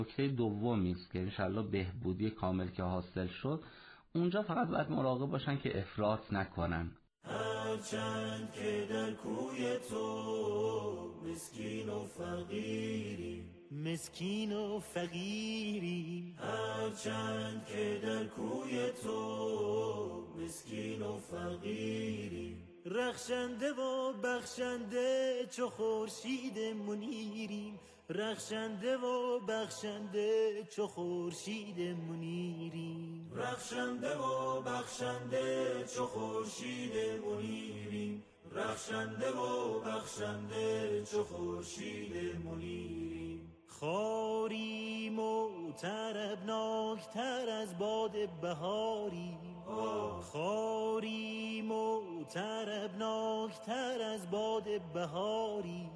نکته دومی است که انشالله بهبودی کامل که حاصل شد، اونجا فقط باید مراقب باشن که افراط نکنن. هرچند که در کوی تو مسکین و فقیریم، مسکین و فقیریم، هرچند که در کوی تو مسکین و فقیریم، رخشنده و بخشنده چو خورشید منیریم، رخشنده و بخشنده چو خورشید منیریم، رخشنده و بخشنده چو خورشید منیریم، رخشنده و بخشنده چو خورشید منیریم. خاریم و طربناکتر از باد بهاریم، خاریم و طربناکتر از باد بهاریم،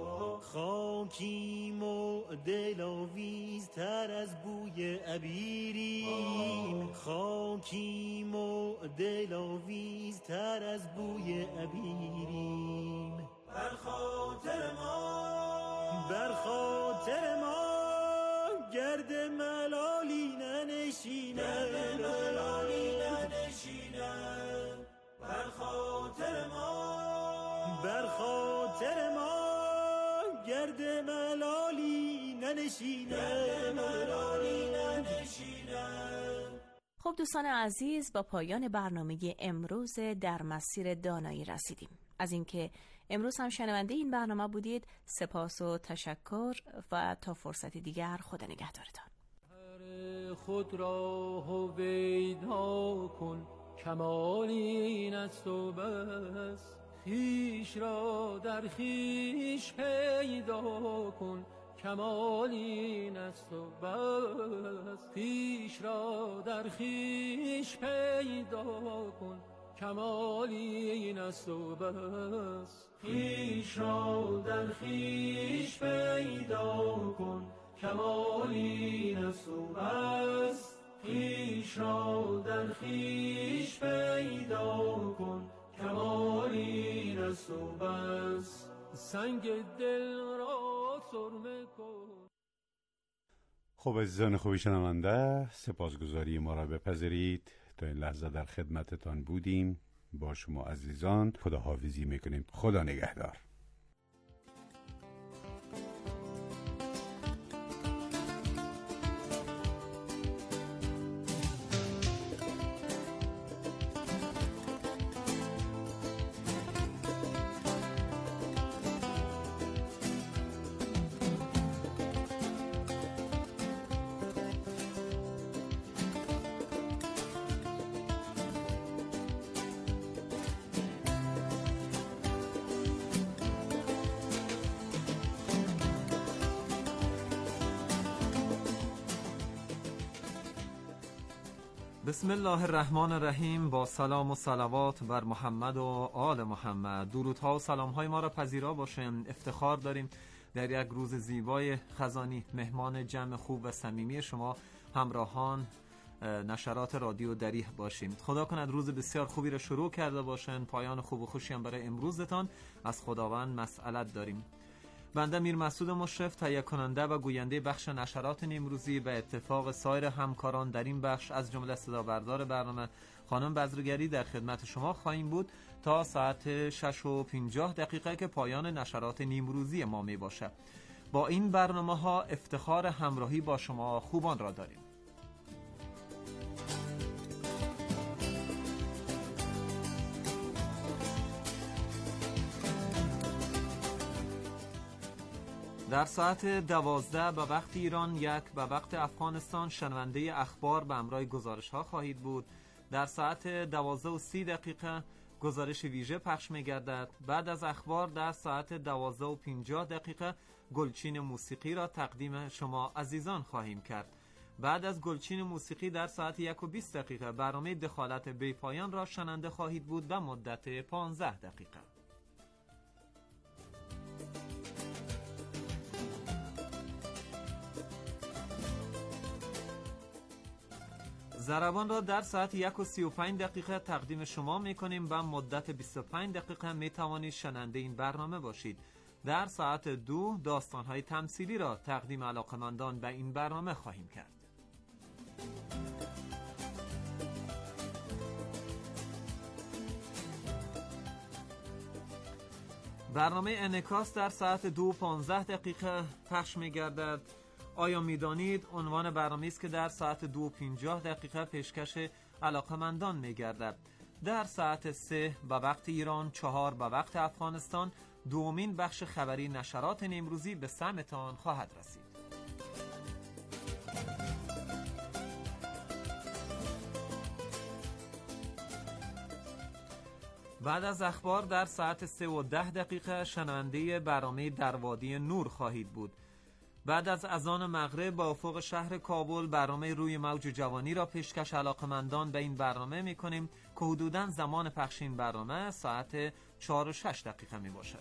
خاکیم و دلاویزتر از بوی عبیریم، خاکیم و دلاویزتر از بوی عبیریم. بر خاطر ما، بر خاطر ما گرد ملالی ننشینه، گرد ملالی ننشینه، بر خاطر ما، بر خاطر ما گرد ملالی ننشینه، گرد ملالی ننشینه. خب دوستان عزیز، با پایان برنامه امروز در مسیر دانایی رسیدیم. از اینکه امروز هم شنونده این برنامه بودید سپاس و تشکر و تا فرصتی دیگر خدا نگهدارتان. خود را هویدا کن کمال این است و بس، خویش را در خویش پیدا کن کمال این است و بس، خویش را در خویش پیدا کن کمال این است و بس، خویش را در خویش پیدا کن کمال این است و بس، خویش را در خویش پیدا کن کمال این است و بس، سنگ دل را سرمه کن. خب عزیزان خوبی شنونده، سپاسگزاری ما را بپذیرید. تا این لحظه در خدمتتان بودیم. با شما عزیزان خداحافظی میکنیم. خدا نگهدار. بسم الله الرحمن الرحیم. با سلام و صلوات بر محمد و آل محمد، درودها و سلامهای ما را پذیرا باشین. افتخار داریم در یک روز زیبای خزانی مهمان جمع خوب و صمیمی شما همراهان نشرات رادیو دریح باشیم. خدا کند روز بسیار خوبی را شروع کرده باشین. پایان خوب و خوشی هم برای امروزتان از خداوند مسئلت داریم. بنده میر مسعود مشرف، تهیه کننده و گوینده بخش نشرات امروزی، به اتفاق سایر همکاران در این بخش از جمله صدا بردار برنامه خانم بزرگری در خدمت شما خواهیم بود تا ساعت 6:50 که پایان نشرات امروزی ما می باشه. با این برنامه ها افتخار همراهی با شما خوبان را داریم. در ساعت 12 به وقت ایران، 1 به وقت افغانستان شنونده اخبار به همراه گزارش ها خواهید بود. در ساعت 12:30 گزارش ویژه پخش می گردد. بعد از اخبار در ساعت 12:50 گلچین موسیقی را تقدیم شما عزیزان خواهیم کرد. بعد از گلچین موسیقی در ساعت 1:20 برنامه دخالت بی پایان را شنونده خواهید بود به مدت 15 دقیقه. ضربان را در ساعت 1:35 تقدیم شما میکنیم. به مدت 25 دقیقه میتوانید شنونده این برنامه باشید. در ساعت 2 داستان‌های تمثیلی را تقدیم علاقه‌مندان به این برنامه خواهیم کرد. برنامه انعکاس در ساعت 2:15 پخش می‌گردد. آیا می‌دانید عنوان برنامه است که در ساعت 2:50 پیشکش علاقه‌مندان می‌گردد. در ساعت 3 به وقت ایران، 4 به وقت افغانستان، دومین بخش خبری نشرات نیمروزی به سمتان خواهد رسید. بعد از اخبار در ساعت 3:10 شنونده برنامه در وادی نور خواهید بود. بعد از اذان مغرب با افق شهر کابل برنامه روی موج جوانی را پیشکش علاقه‌مندان به این برنامه می‌کنیم که حدوداً زمان پخش این برنامه ساعت 4:06 می باشد.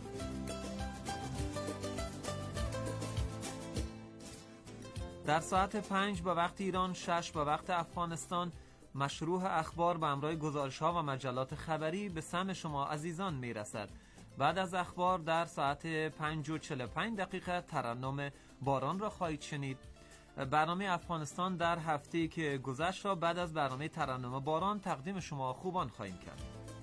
در ساعت 5 به وقت ایران، 6 به وقت افغانستان، مشروح اخبار به همراه گزارش‌ها و مجلات خبری به سمع شما عزیزان میرسد. بعد از اخبار در ساعت 5:45 ترنم باران را خواهید شنید. برنامه افغانستان در هفته‌ای که گذشت را بعد از برنامه ترنم باران تقدیم شما خوبان خواهیم کرد.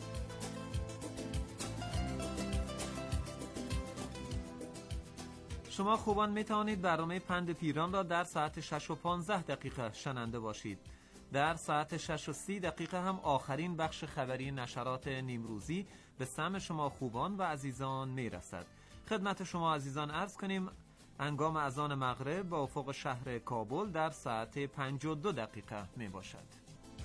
شما خوبان می توانید برنامه پند پیران را در ساعت 6:15 شنونده باشید. در ساعت 6:30 هم آخرین بخش خبری نشرات نیمروزی به سمع شما خوبان و عزیزان می رسد. خدمت شما عزیزان عرض کنیم هنگام اذان مغرب با افق شهر کابل در ساعت 5:02 می باشد.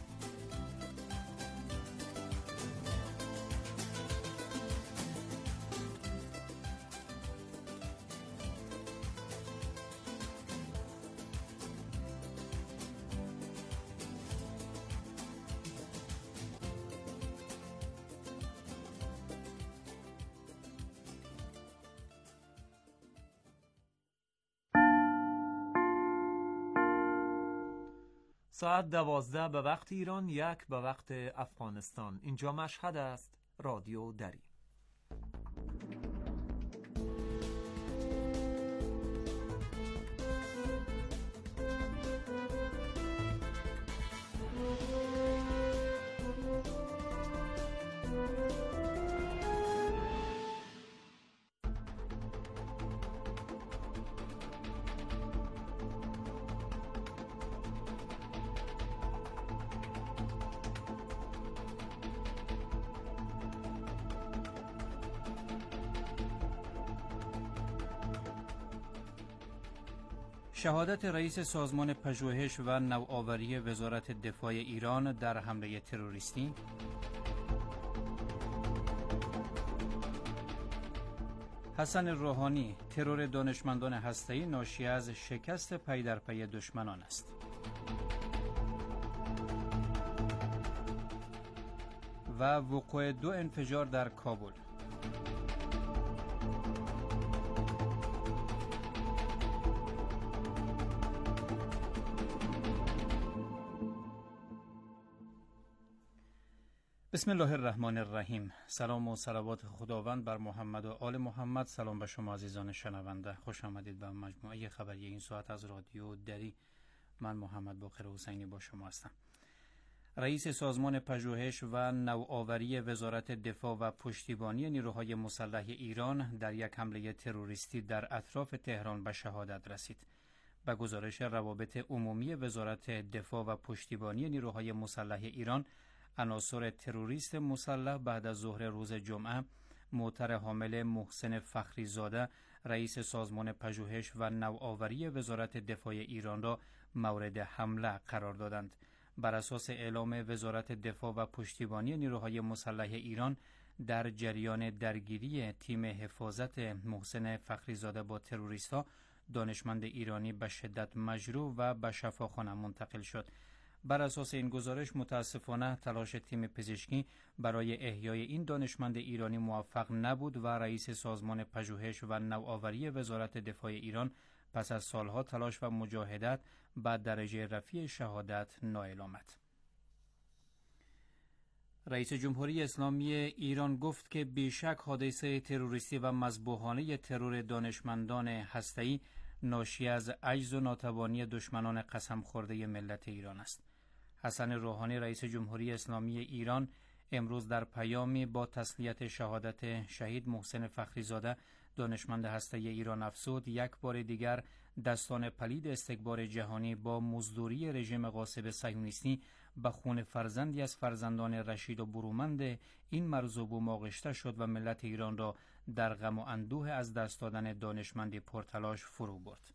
ساعت 12 به وقت ایران، 1 به وقت افغانستان. اینجا مشهد است، رادیو دری. شهادت رئیس سازمان پژوهش و نوآوری وزارت دفاع ایران در حمله تروریستی، حسن روحانی: ترور دانشمندان هسته‌ای ناشی از شکست پی در پی دشمنان است. و وقوع 2 انفجار در کابل. بسم الله الرحمن الرحیم. سلام و صلوات خداوند بر محمد و آل محمد. سلام به شما عزیزان شنونده. خوش آمدید به مجموعه خبری این ساعت از رادیو دری. من محمد باقر حسینی با شما هستم. رئیس سازمان پژوهش و نوآوری وزارت دفاع و پشتیبانی نیروهای مسلح ایران در یک حمله تروریستی در اطراف تهران به شهادت رسید. به گزارش روابط عمومی وزارت دفاع و پشتیبانی نیروهای مسلح ایران، عناصر تروریست مسلح بعد از ظهر روز جمعه معتر حامل محسن فخریزاده رئیس سازمان پژوهش و نوآوری وزارت دفاع ایران را مورد حمله قرار دادند. بر اساس اعلام وزارت دفاع و پشتیبانی نیروهای مسلح ایران، در جریان درگیری تیم حفاظت محسن فخریزاده با تروریست‌ها، دانشمند ایرانی به شدت مجروح و به شفاخانه منتقل شد. بر اساس این گزارش متاسفانه تلاش تیم پزشکی برای احیای این دانشمند ایرانی موفق نبود و رئیس سازمان پژوهش و نوآوری وزارت دفاع ایران پس از سالها تلاش و مجاهدت به درجه رفیع شهادت نائل آمد. رئیس جمهوری اسلامی ایران گفت که بیشک حادثه تروریستی و مذبوحانه ترور دانشمندان هسته‌ای ناشی از عجز و ناتوانی دشمنان قسم خورده ملت ایران است. حسن روحانی رئیس جمهوری اسلامی ایران امروز در پیامی با تسلیت شهادت شهید محسن فخریزاده دانشمند هسته‌ای ایران افزود یک بار دیگر دستان پلید استکبار جهانی با مزدوری رژیم غاصب صهیونیستی به خون فرزندی از فرزندان رشید و برومند این مرزوبوم آغشته شد و ملت ایران را در غم و اندوه از دست دادن دانشمندی پرتلاش فرو برد.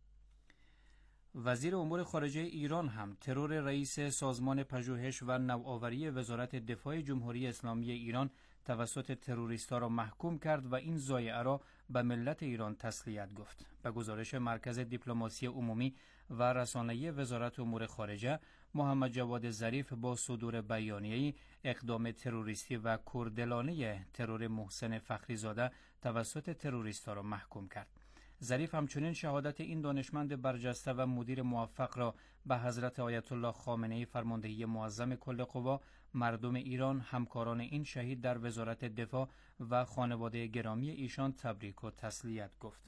وزیر امور خارجه ایران هم ترور رئیس سازمان پژوهش و نوآوری وزارت دفاع جمهوری اسلامی ایران توسط تروریست‌ها را محکوم کرد و این ضایعه را به ملت ایران تسلیت گفت. به گزارش مرکز دیپلماسی عمومی و رسانه‌ای وزارت امور خارجه، محمد جواد ظریف با صدور بیانیه‌ای اقدام تروریستی و کوردلانه ترور محسن فخریزاده توسط تروریست‌ها را محکوم کرد. ظریف همچنین شهادت این دانشمند برجسته و مدیر موفق را به حضرت آیت الله خامنه‌ای فرماندهی معظم کل قوا، مردم ایران، همکاران این شهید در وزارت دفاع و خانواده گرامی ایشان تبریک و تسلیت گفت.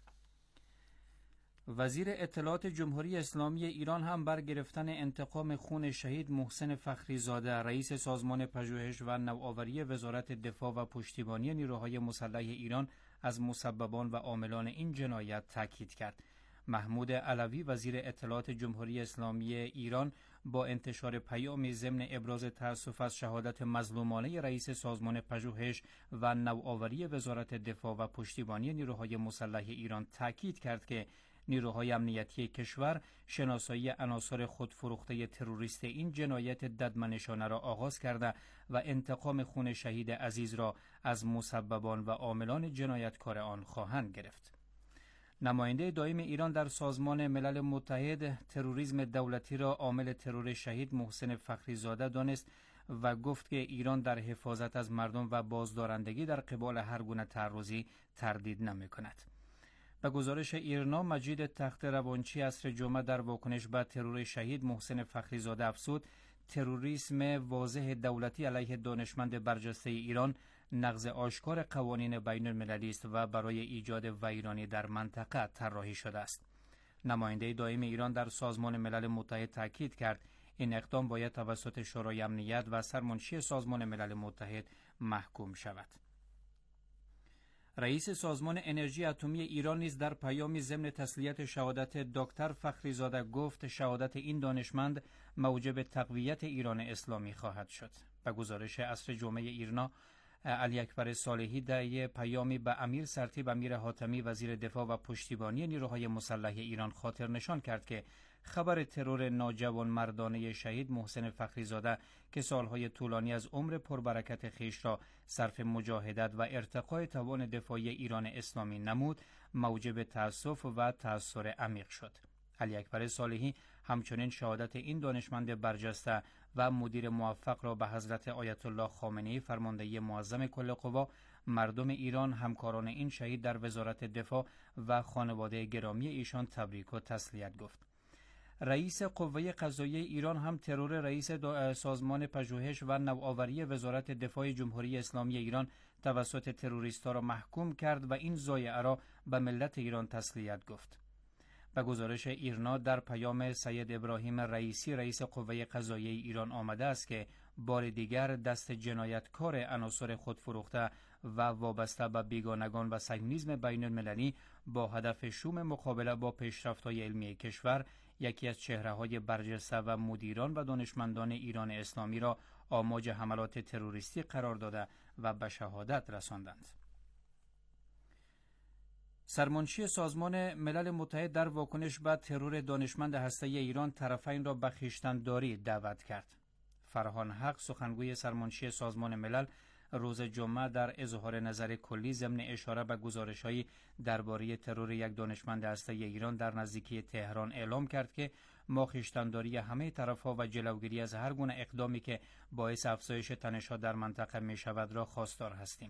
وزیر اطلاعات جمهوری اسلامی ایران هم بر گرفتن انتقام خون شهید محسن فخریزاده رئیس سازمان پژوهش و نوآوری وزارت دفاع و پشتیبانی نیروهای مسلح ایران از مسببان و عاملان این جنایت تاکید کرد. محمود علوی وزیر اطلاعات جمهوری اسلامی ایران با انتشار پیامی ضمن ابراز تأسف از شهادت مظلومانه رئیس سازمان پژوهش و نوآوری وزارت دفاع و پشتیبانی نیروهای مسلح ایران تاکید کرد که نیروهای امنیتی کشور شناسایی عناصر خودفروخته تروریست این جنایت ددمنشانه را آغاز کرده و انتقام خون شهید عزیز را از مسببان و عاملان جنایتکار آن خواهند گرفت. نماینده دائم ایران در سازمان ملل متحد تروریسم دولتی را عامل ترور شهید محسن فخریزاده دانست و گفت که ایران در حفاظت از مردم و بازدارندگی در قبال هر گونه تعرضی تردید نمی‌کند. به گزارش ایرنا، مجید تخت روانچی عصر جمعه در واکنش به ترور شهید محسن فخریزاده افزود تروریسم واضح دولتی علیه دانشمند برجسته ایران نقض آشکار قوانین بین المللی است و برای ایجاد ویرانی در منطقه طراحی شده است. نماینده دائم ایران در سازمان ملل متحد تاکید کرد این اقدام باید توسط شورای امنیت و سرمنشی سازمان ملل متحد محکوم شود. رئیس سازمان انرژی اتمی ایران نیز در پیامی ضمن تسلیت شهادت دکتر فخریزاده گفت شهادت این دانشمند موجب تقویت ایران اسلامی خواهد شد. به گزارش عصر جمعه ایرنا، علی اکبر صالحی در پیامی به امیر سرتیپ امیر حاتمی وزیر دفاع و پشتیبانی نیروهای مسلح ایران خاطر نشان کرد که خبر ترور ناجوان مردانه شهید محسن فخریزاده که سالهای طولانی از عمر پربرکت خیش را صرف مجاهدت و ارتقای توان دفاعی ایران اسلامی نمود، موجب تأسف و تأثیر عمیق شد. علی اکبر صالحی همچنین شهادت این دانشمند برجسته و مدیر موفق را به حضرت آیت الله خامنه‌ای فرماندهی معظم کل قوا، مردم ایران، همکاران این شهید در وزارت دفاع و خانواده گرامی ایشان تبریک و تسلیت گفت. رئیس قوه قضاییه ایران هم ترور رئیس سازمان پژوهش و نوآوری وزارت دفاع جمهوری اسلامی ایران توسط تروریست‌ها را محکوم کرد و این ضایعه را به ملت ایران تسلیت گفت. به گزارش ایرنا، در پیام سید ابراهیم رئیسی رئیس قوه قضاییه ایران آمده است که بار دیگر دست جنایتکار عناصر خودفروخته و وابسته به بیگانگان و صهیونیسم بین المللی با هدف شوم مقابله با پیشرفت‌های علمی کشور یکی از چهره‌های برجسته و مدیران و دانشمندان ایران اسلامی را آماج حملات تروریستی قرار داده و به شهادت رساندند. سرمنشی سازمان ملل متحد در واکنش به ترور دانشمند هسته‌ای ایران طرفین را به خویشتن‌داری دعوت کرد. فرهان حق سخنگوی سرمنشی سازمان ملل روز جمعه در اظهار نظر کلی ضمن اشاره به گزارش‌های درباره ترور یک دانشمند هسته‌ای ایران در نزدیکی تهران اعلام کرد که ما خویشتن‌داری همه طرف‌ها و جلوگیری از هر گونه اقدامی که باعث افزایش تنش‌ها در منطقه می‌شود را خواستار هستیم.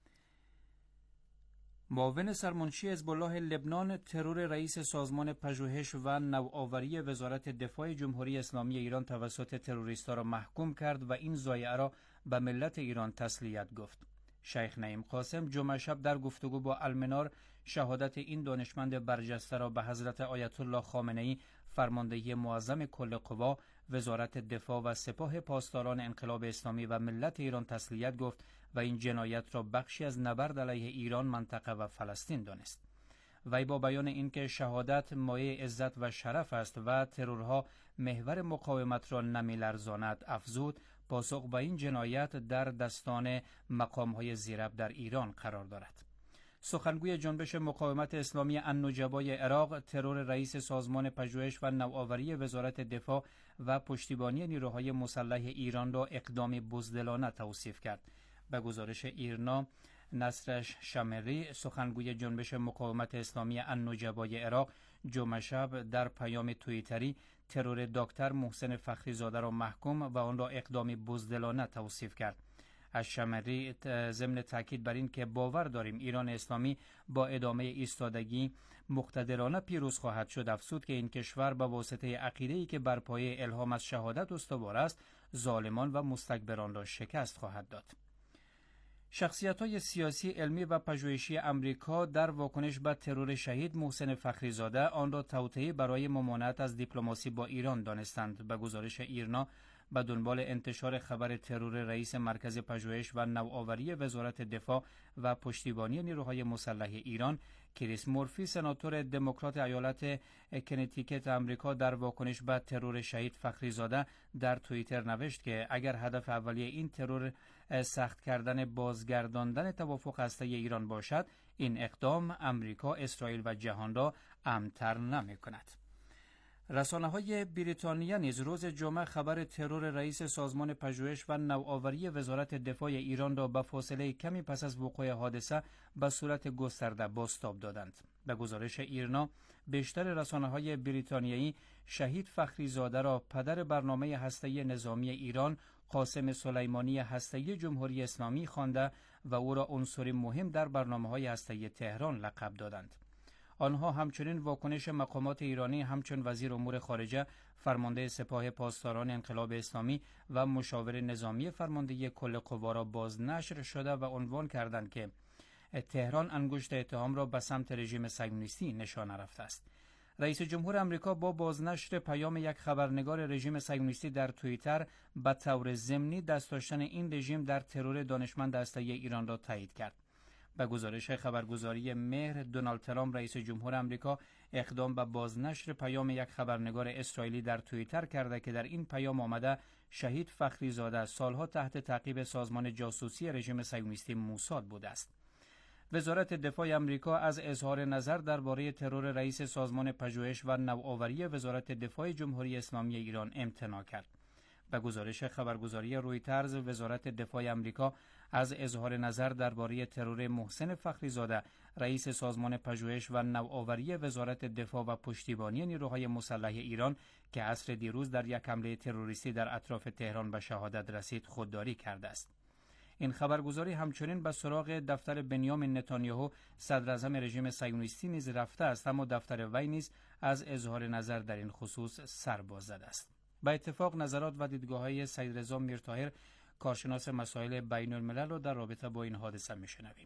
معاون سرمنشی حزب الله لبنان ترور رئیس سازمان پژوهش و نوآوری وزارت دفاع جمهوری اسلامی ایران توسط تروریست‌ها را محکوم کرد و این ضایعه را به ملت ایران تسلیت گفت. شیخ نعیم قاسم جمعه شب در گفتگو با المنار شهادت این دانشمند برجسته را به حضرت آیت الله خامنه‌ای فرمانده معظم کل قوا، وزارت دفاع و سپاه پاسداران انقلاب اسلامی و ملت ایران تسلیت گفت و این جنایت را بخشی از نبرد علیه ایران، منطقه و فلسطین دانست. وی با بیان اینکه شهادت مایه عزت و شرف است و ترورها محور مقاومت را نمی‌لرزاند، افزود پاسخ به این جنایت در دستان مقام‌های زیرب در ایران قرار دارد. سخنگوی جنبش مقاومت اسلامی النجبای عراق ترور رئیس سازمان پژوهش و نوآوری وزارت دفاع و پشتیبانی نیروهای مسلح ایران را اقدامی بزدلانه توصیف کرد. به گزارش ایرنا، نصرش شمری، سخنگوی جنبش مقاومت اسلامی النجبای عراق، جمعه شب در پیام توییتری ترور دکتر محسن فخریزاده را محکوم و آن را اقدامی بزدلانه توصیف کرد. الشمری ضمن تاکید بر این که باور داریم ایران اسلامی با ادامه ایستادگی مقتدرانه پیروز خواهد شد، افزود که این کشور به واسطه عقیده‌ای که بر پایه الهام از شهادت استوار است، ظالمان و مستکبران را شکست خواهد داد. شخصیت‌های سیاسی، علمی و پژوهشی امریکا در واکنش به ترور شهید محسن فخریزاده آن را توطئه برای ممانعت از دیپلماسی با ایران دانستند. به گزارش ایرنا، به دنبال انتشار خبر ترور رئیس مرکز پژوهش و نوآوری وزارت دفاع و پشتیبانی نیروهای مسلح ایران، کریس مورفی، سناتور دموکرات ایالت کنتیکت آمریکا، در واکنش به ترور شهید فخریزاده در توییتر نوشت که اگر هدف اولیه این ترور سخت کردن بازگرداندن توافق هسته‌ای ایران باشد، این اقدام امریکا، اسرائیل و جهان را امن‌تر نمی‌کند. رسانه‌های بریتانیا نیز روز جمعه خبر ترور رئیس سازمان پژوهش و نوآوری وزارت دفاع ایران را به فاصله کمی پس از وقوع حادثه به صورت گسترده بازتاب دادند. به گزارش ایرنا، بیشتر رسانه‌های بریتانیایی شهید فخریزاده را پدر برنامه هسته‌ای نظامی ایران، قاسم سلیمانی هسته‌ای جمهوری اسلامی خوانده و او را عنصری مهم در برنامه‌های هسته‌ای تهران لقب دادند. آنها همچنین واکنش مقامات ایرانی همچون وزیر امور خارجه، فرمانده سپاه پاسداران انقلاب اسلامی و مشاور نظامی فرمانده کل قوا را بازنشر شده و عنوان کردند که تهران انگشت اتهام را به سمت رژیم صهیونیستی نشانه رفته است. رئیس جمهور آمریکا با بازنشر پیام یک خبرنگار رژیم صهیونیستی در توییتر به طور ضمنی دست داشتن این رژیم در ترور دانشمند هسته‌ای ایران را تایید کرد. به گزارش خبرگزاری مهر، دونالد ترامپ رئیس جمهور آمریکا اقدام به بازنشر پیام یک خبرنگار اسرائیلی در توییتر کرده که در این پیام آمده شهید فخریزاده سالها تحت تعقیب سازمان جاسوسی رژیم صهیونیستی موساد بوده است. وزارت دفاع آمریکا از اظهار نظر درباره ترور رئیس سازمان پژوهش و نوآوری وزارت دفاع جمهوری اسلامی ایران امتناع کرد. به گزارش خبرگزاری رویترز، وزارت دفاع آمریکا از اظهار نظر درباره ترور محسن فخریزاده رئیس سازمان پژوهش و نوآوری وزارت دفاع و پشتیبانی نیروهای مسلح ایران که عصر دیروز در یک حمله تروریستی در اطراف تهران به شهادت رسید خودداری کرده است. این خبرگزاری همچنین به سراغ دفتر بنیامین نتانیاهو صدراعظم رژیم صهیونیستی نیز رفته است، اما دفتر وی نیز از اظهار نظر در این خصوص سر باز زده است. به اتفاق نظرات و دیدگاه‌های سید رضا میرطاهر، کارشناس مسائل بین الملل، رو در رابطه با این حادثه میشنویم.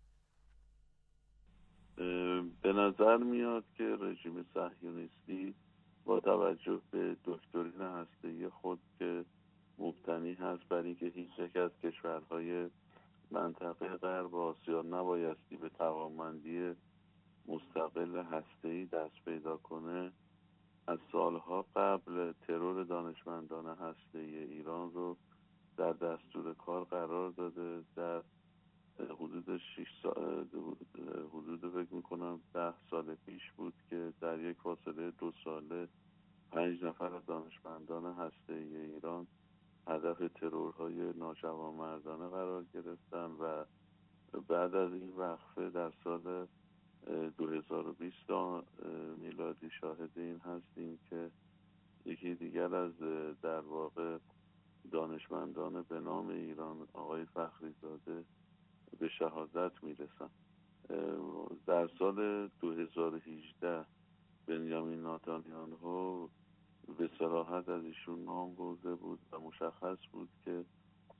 به نظر میاد که رژیم صهیونیستی با توجه به دکترین هسته‌ای خود که مبتنی هست بر اینکه هیچ یک از کشورهای منطقه غرب آسیا نبایستی به توانمندی مستقل هسته‌ای دست پیدا کنه، از سالها قبل ترور دانشمندان هسته‌ای ایران رو در دستور کار قرار داده. در حدود 6 سال، حدود فکر میکنم 10 سال پیش بود که در یک فاصله 2 ساله 5 نفر از دانشمندان هسته‌ای ایران هدف ترورهای ناجوانمردانه قرار گرفتن و بعد از این وقفه در سال 2020 میلادی شاهد این هستیم که یکی دیگر از در واقع دانشمندان به نام ایران، آقای فخریزاده، به شهادت میرسن. در سال 2018 بنیامین نتانیاهو به صراحت از ایشون نام برده بود و مشخص بود که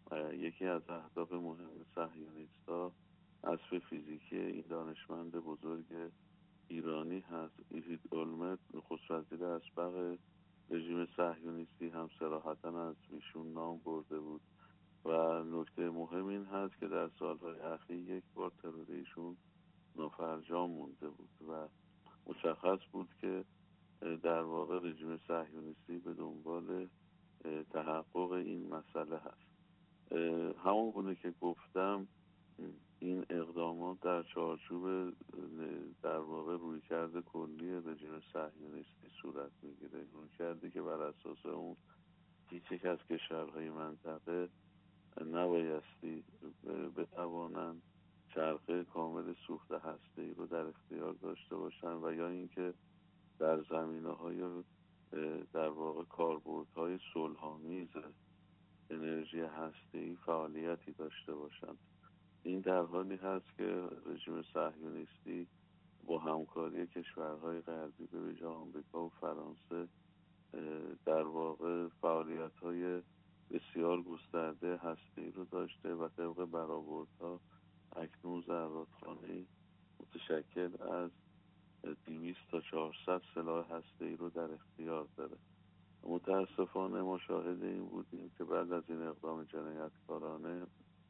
یکی از اهداف مهم صهیونیست‌ها حذف فیزیکی این دانشمند بزرگ ایرانی هست. ایهود اولمرت نخست وزیر اسبق رژیم صهیونیستی هم صراحتاً از ایشون نام برده بود و نکته مهم این هست که در سالهای اخیر یک بار ترور ایشون نافرجام مونده بود و مشخص بود که در واقع رژیم صهیونیستی به دنبال تحقق این مسئله هست. همون گونه که گفتم این اقدامات در چارچوب در واقع رویکرد کلی رژیم صهیونیستی صورت میگیره، رویکردی که بر اساس اون هیچ یک از کشورهای منطقه نبایستی بتوانند چرخه کامل سوخت هسته‌ای رو در اختیار داشته باشن و یا اینکه در زمینه‌های در واقع کاربردهای صلح‌آمیز انرژی هسته‌ای فعالیتی داشته باشند. این در حالی هست که رژیم صهیونیستی با همکاری کشورهای غربی به ویژه آمریکا و فرانسه در واقع فعالیت‌های بسیار گسترده هسته‌ای رو داشته و طبق برآوردها اکنون زرادخانه‌ای متشکل از 200 تا 400 سلاح هسته‌ای رو در اختیار داره. متاسفانه ما شاهد این بودیم که بعد از این اقدام جنایتکارانه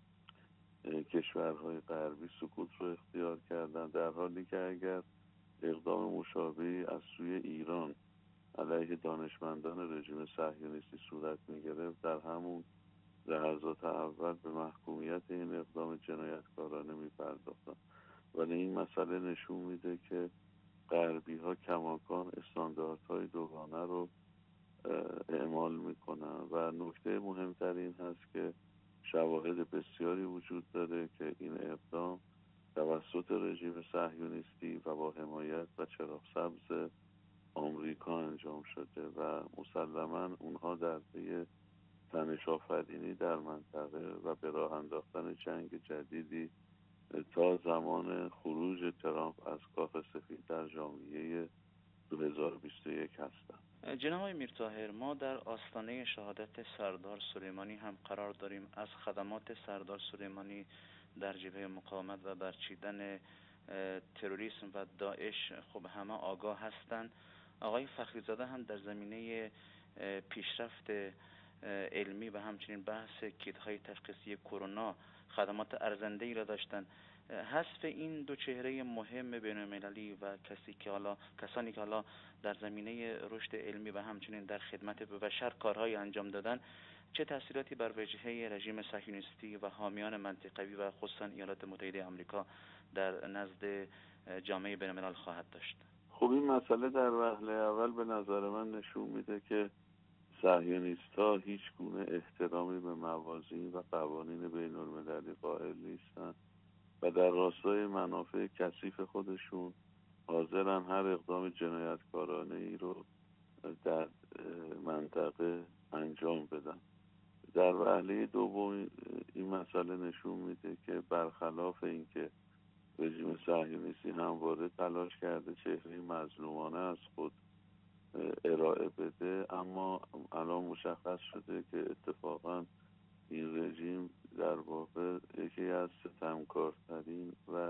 کشورهای غربی سکوت رو اختیار کردن، در حالی که اگر اقدام مشابهی از سوی ایران علیه دانشمندان رژیم صهیونیستی صورت می‌گرفت در همون لحظات اول به محکومیت این اقدام جنایتکارانه می‌پرداختند. ولی این مسئله نشون میده که غربی‌ها کماکان استانداردهای دوگانه رو اعمال میکنن و نکته مهمتر این هست که شواهد بسیاری وجود داره که این اقدام توسط رژیم صهیونیستی و با حمایت و چراغ سبز آمریکا انجام شده و مسلماً اونها در پی تنش آفرینی در منطقه و به راه انداختن جنگ جدیدی تا زمان خروج ترامپ از کاخ سفید در ژانویه 2021 هستند. جناب آقای میرطاهر، ما در آستانه شهادت سردار سلیمانی هم قرار داریم. از خدمات سردار سلیمانی در جبهه مقاومت و برچیدن تروریسم و داعش خب همه آگاه هستند. آقای فخریزاده هم در زمینه پیشرفت علمی و همچنین بحث کیت‌های تشخیصی کرونا خدمات ارزنده‌ای را داشتند. حذف این دو چهره مهم بین‌المللی و کسانی که حالا در زمینه رشد علمی و همچنین در خدمت به بشر کارهای انجام دادن چه تأثیراتی بر وجهه رژیم صهیونیستی و حامیان منطقوی و خصوصا ایالات متحده آمریکا در نزد جامعه بین‌الملل خواهد داشت؟ خب این مسئله در وهله اول به نظر من نشون میده که صهیونیست‌ها هیچ گونه احترامی به موازین و قوانین بین‌المللی قائل نیستند و در راستای منافع کثیف خودشون حاضرن هر اقدام جنایتکارانه ای رو در منطقه انجام بدن. در وهله دوم این مسئله نشون میده که برخلاف اینکه رژیم صهیونیستی همواره تلاش کرده چهره مظلومانه از خود ارائه بده، اما الان مشخص شده که اتفاقا این رژیم در واقع یکی از ستمکارترین و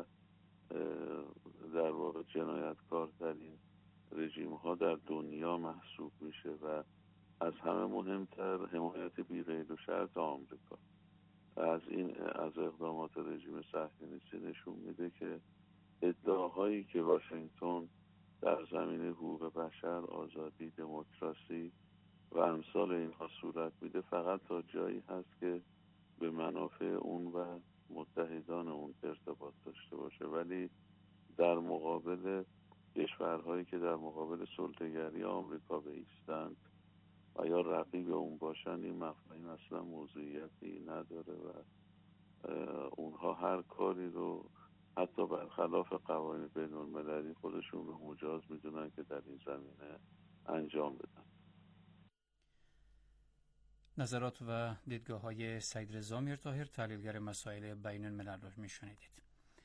در واقع جنایتکارترین رژیم ها در دنیا محسوب میشه و از همه مهمتر حمایت بی قید و شرط آمریکا از اقدامات رژیم صهیونیستی نشون میده که ادعاهایی که واشنگتن در زمینه حقوق بشر، آزادی، دموکراسی و امثال اینها صورت میده فقط تا جایی هست که به منافع اون و متحدان اون ارتباط داشته باشه، ولی در مقابل کشورهایی که در مقابل سلطه‌گری آمریکا بایستند و یا رقیب اون باشن این مفاهیم اصلا موضوعیتی نداره و اونها هر کاری رو حتی برخلاف قوانین بین‌المللی خودشون رو مجاز میدونن که در این زمینه انجام بدن. نظرات و دیدگاه‌های سید رضا میرطاهر، تحلیلگر مسائل بین‌الملل را میشنیدید.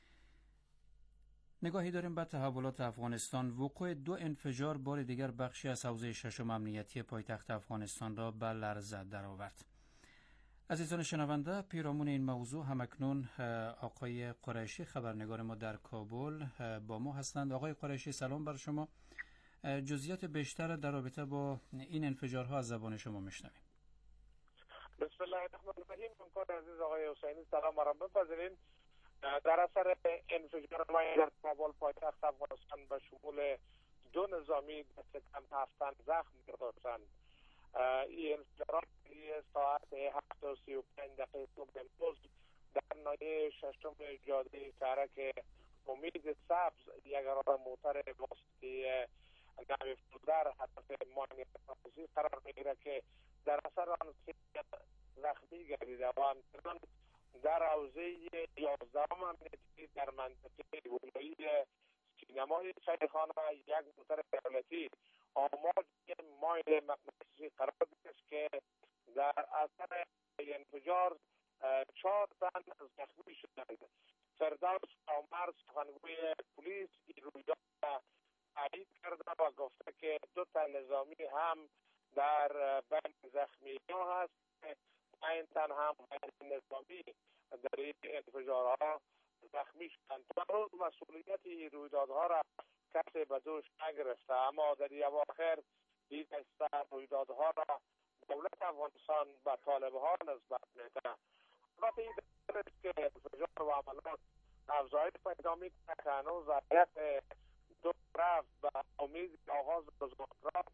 نگاهی داریم به تحولات افغانستان. وقوع 2 انفجار بار دیگر بخشی از حوزه 6 امنیتی پایتخت افغانستان را به لرزه درآورد. عزیزان شنونده، پیرامون این موضوع همکنون آقای قریشی خبرنگار ما در کابل با ما هستند. آقای قریشی سلام بر شما. جزئیات بیشتر در رابطه با این انفجارها از زبان شما میشنویم. بسم الله الرحمن الرحیم. همکار عزیز آقای حسینی سلام را بپذیرید. در اثر انفجار در کابل پایتخت افغانستان به شمول 2 نظامی دست کم 7 زخم داشتند. این انفجارات ساعت 7:35 صبح امروز در ناحیه 6 جاده سرک امید سبز یک راه موتر واسطی نوی فولدر هدف ماین ترافیکی قرار میگیره که در اثر آن زخمی گردیده و همچنان در حوزه 11 امنیتی در منطقه ولایی سینمای شیخانه یک موتر دولتی آماج ماین مغناطیسی قرار است که در اثر انفجار 4 تن زخمی شدند. فردوس آمر سخنگوی پلیس این رویداد تایید کرده و گفته که 2 تن نظامی هم در بین زخمی ها هست. 5 تن هم غیر نظامی در این انفجارها زخمی شدند. تا روز مسئولیت این رویدادها را کسی به دوش نگرفته، اما در اواخر این دسته رویدادها را دولت افغانستان به طالبان نسبت میده. البته این است که انفجار و عملات افزایش پیدا میکنه که هنوز وضعیت دو طرف به امید آغاز مذاکرات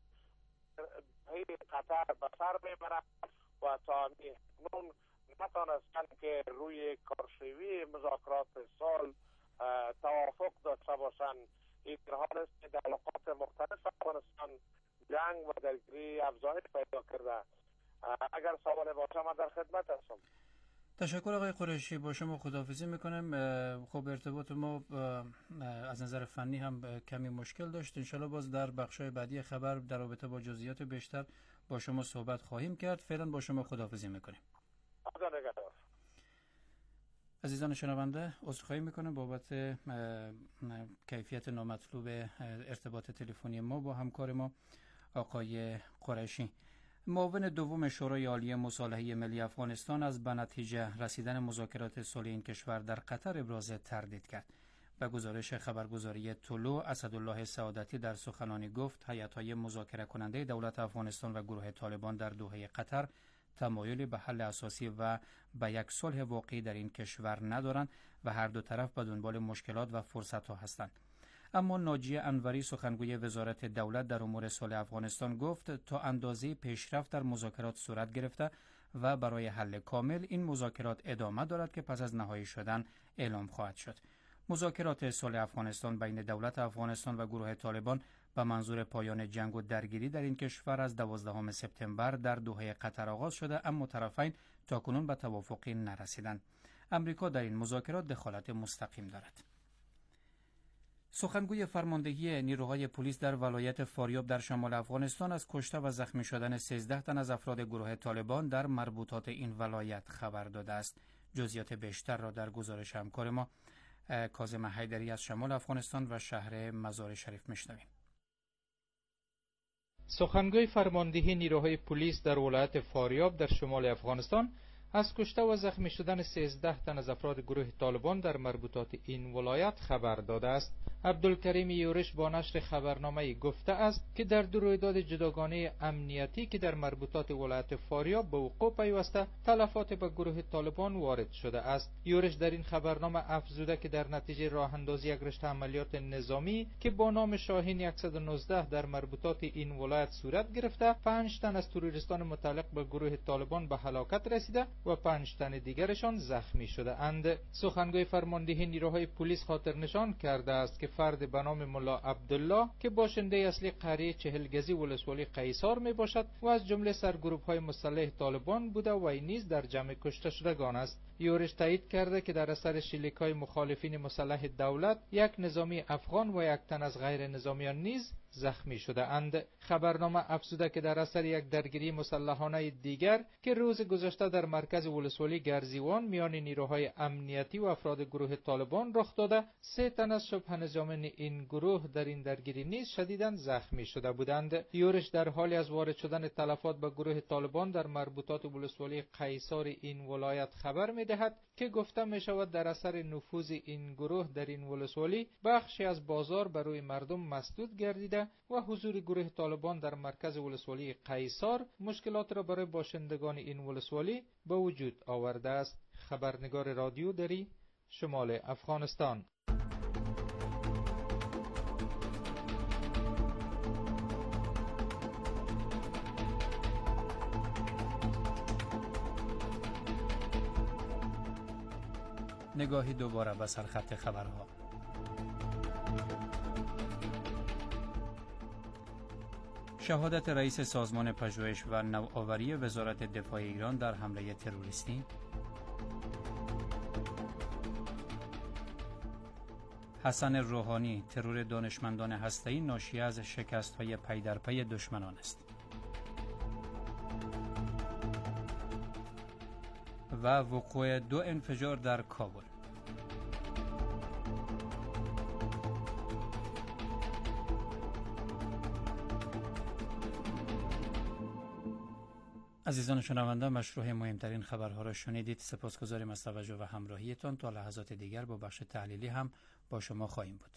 قطر به سر میبرد و تا اکنون نتانستند که روی کارشوی مذاکرات سال توافق داشته باشند. این در حال است که در نقاط مختلف افغانستان جنگ و درگیری افزایش پیدا کرده. اگر سوال باشه من در خدمت هستم. تشکر آقای قریشی. با شما خداحافظی میکنم. خب ارتباط ما از نظر فنی هم کمی مشکل داشت. انشالله باز در بخشای بعدی خبر در رابطه با جزئیات بیشتر با شما صحبت خواهیم کرد. فعلا با شما خداحافظی میکنیم. عزیزان شنونده، عذرخواهی میکنم بابت کیفیت نامطلوب ارتباط تلفنی ما با همکار ما آقای قریشی. معاون دوم شورای عالی مصالحه ملی افغانستان از به نتیجه رسیدن مذاکرات صلح این کشور در قطر ابراز تردید کرد. به گزارش خبرگزاری طلوع، اسدالله سعادتی در سخنانی گفت هیئت‌های مذاکره کننده دولت افغانستان و گروه طالبان در دوحه قطر تمایل به حل اساسی و به یک صلح واقعی در این کشور ندارند و هر دو طرف به دنبال مشکلات و فرصت‌ها هستند. اما ناجیه انوری سخنگوی وزارت دولت در امور صلح افغانستان گفت تا اندازه پیشرفت در مذاکرات صورت گرفته و برای حل کامل این مذاکرات ادامه دارد که پس از نهایی شدن اعلام خواهد شد. مذاکرات صلح افغانستان بین دولت افغانستان و گروه طالبان به منظور پایان جنگ و درگیری در این کشور از 12 سپتامبر در دوحه قطر آغاز شده، اما طرفین تاکنون به توافقی نرسیدند. امریکا در این مذاکرات دخالت مستقیم دارد. سخنگوی فرماندهی نیروهای پلیس در ولایت فاریاب در شمال افغانستان از کشته و زخمی شدن 13 تن از افراد گروه طالبان در مربوطات این ولایت خبر داده است. جزئیات بیشتر را در گزارش همکار ما کاظم حیدری از شمال افغانستان و شهر مزار شریف میشنویم. سخنگوی فرماندهی نیروهای پلیس در ولایت فاریاب در شمال افغانستان از کشته و زخمی شدن 13 تن از افراد گروه طالبان در مربوطات این ولایت خبر داده است. عبدالکریم یورش با نشر خبرنامه گفته است که در دو رویداد جداگانه امنیتی که در مربوطات ولایت فاریاب به وقوع پیوسته تلفات به گروه طالبان وارد شده است. یورش در این خبرنامه افزوده که در نتیجه راه اندازی یک رشته عملیات نظامی که با نام شاهین 119 در مربوطات این ولایت صورت گرفته 5 تن از تروریستان متعلق به گروه طالبان به هلاکت رسیده و 5 تن دیگرشان زخمی شده اند. سخنگوی فرماندهی نیروهای پلیس خاطر نشان کرده است که فرد به نام ملا عبدالله که باشنده اصلی قریه چهلگزی ولسوالی قیصار می باشد و از جمله سرگروپ های مسلح طالبان بوده و این نیز در جمع کشته شدگان است. یورش تایید کرده که در اثر شلیک‌های مخالفین مسلح دولت یک نظامی افغان و یک تن از غیر نظامیان نیز زخمی شده اند. خبرنامه افزوده که در اثر یک درگیری مسلحانه دیگر که روز گذشته در مرکز ولسوالی گرزیوان میان نیروهای امنیتی و افراد گروه طالبان رخ داده، 3 تن از شبه نظامیان این گروه در این درگیری نیز شدیداً زخمی شده بودند. یورش در حالی از وارد شدن تلفات به گروه طالبان در مربوطات ولسوالی قیصار این ولایت خبر می‌دهد که گفته می‌شود در اثر نفوذ این گروه در این ولسوالی بخشی از بازار بر روی مردم مسدود گردیده و حضور گروه طالبان در مرکز ولسوالی قیصار مشکلات را برای باشندگان این ولسوالی به وجود آورده است. خبرنگار رادیو دری، شمال افغانستان. نگاهی دوباره به سرخط خبرها. شهادت رئیس سازمان پژوهش و نوآوری وزارت دفاع ایران در حمله تروریستی. حسن روحانی: ترور دانشمندان هسته‌ای ناشی از شکست‌های پی در پی دشمنان است. و وقوع 2 انفجار در کابل. عزیزان شنونده، مشروع مهمترین خبرها را شنیدید. سپاسگزاریم از توجه و همراهیتان. تا لحظات دیگر با بخش تحلیلی هم با شما خواهیم بود.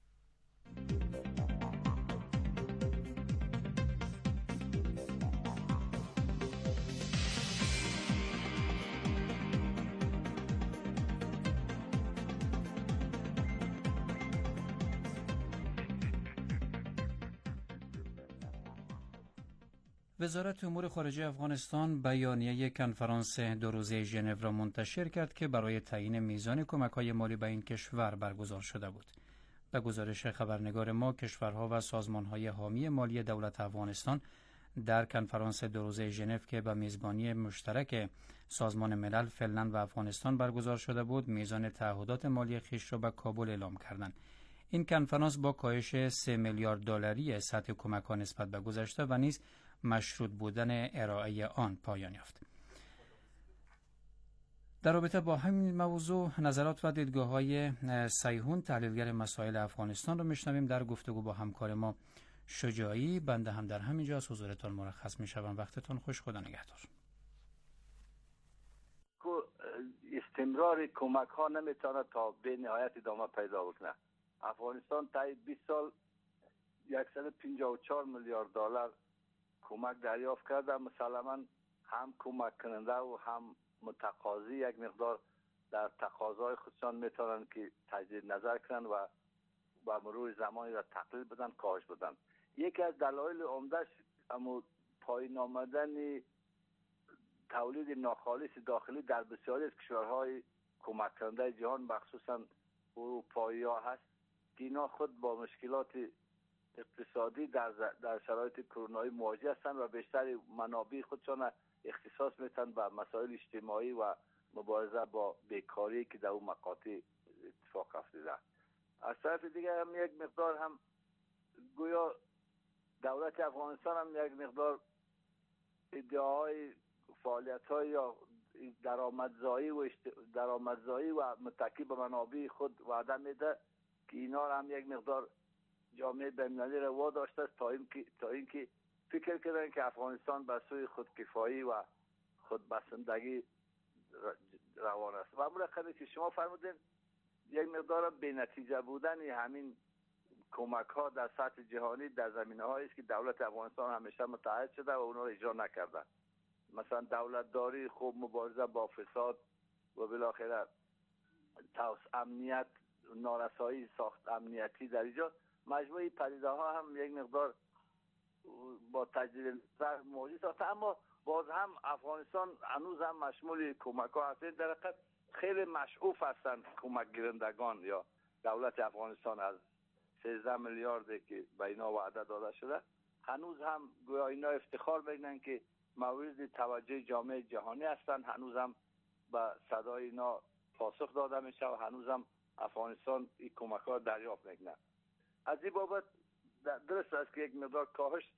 وزارت امور خارجه افغانستان بیانیه کنفرانس 2 روزه ژنو را منتشر کرد که برای تعیین میزان کمک‌های مالی به این کشور برگزار شده بود. به گزارش خبرنگار ما، کشورها و سازمان‌های حامی مالی دولت افغانستان در کنفرانس 2 روزه ژنو که به میزبانی مشترک سازمان ملل، فنلند و افغانستان برگزار شده بود، میزان تعهدات مالی خویش را به کابل اعلام کردند. این کنفرانس با کاهش 3 میلیارد دلاری سطح کمک‌ها نسبت به گذشته و نیز مشروط بودن ارائه آن پایان یافت. در رابطه با همین موضوع نظرات و دیدگاه‌های سیحون، تحلیلگر مسائل افغانستان را میشنویم در گفتگو با همکار ما شجاعی. بنده هم در همین جا از حضورتان مرخص میشوم. وقتتون خوش. خدا نگهدار. استمرار کمک ها نمیتونه تا به نهایت ادامه پیدا بکنه. افغانستان تا 20 سال 154 میلیارد دلار کمک دریافت کرده. مسلما هم کمک کننده و هم متقاضی یک مقدار در تقاضای خودشان میتونن که تجدید نظر کنن و با مرور زمانی را تقلیل بدن، کاهش بدن. یکی از دلایل عمدهش اما پایین آمدن تولید ناخالص داخلی در بسیاری از کشورهای کمک کننده جهان، مخصوصا اروپایی ها هست که اینا خود با مشکلات اقتصادی در شرایط کرونایی مواجه هستند و بیشتر منابع خودشان اختصاص میتن به مسائل اجتماعی و مبارزه با بیکاری که در اون مقاطع اتفاق افتاده. از طرف دیگر هم یک مقدار هم گویا دولت افغانستان هم یک مقدار ادعاهای فعالیت‌های یا درآمدزایی و متکی به منابع خود وعده میده که اینا هم یک مقدار جامعه بین‌المللی را واداشته است تا اینکه فکر کردن که افغانستان به سوی خودکفایی و خودبسندگی روان است. و مرخصی که شما فرمودین یک مقدار بی‌نتیجه بودن همین کمک ها در سطح جهانی در زمینه هایی است که دولت افغانستان همیشه متعهد شده و اونا را اجرا نکرده. مثلا دولت داری، خوب مبارزه با فساد و بالاخره امنیت، نارسایی ساخت امنیتی در اینجا، مجموعی پدیده ها هم یک مقدار با تجدید نظر موجود است. اما باز هم افغانستان هنوز هم مشمول کمک ها هست. در حقیقت خیلی مشعوف هستند کمک گیرندگان یا دولت افغانستان از 13 میلیارد که به اینا وعده داده شده. هنوز هم گویا اینا افتخار میکنن که مورد توجه جامعه جهانی هستند. هنوز هم به صدای اینا پاسخ داده میشه و هنوز هم افغانستان این کمک ها دریافت میکنه. از این بابت درست است که یک مقدار کاهش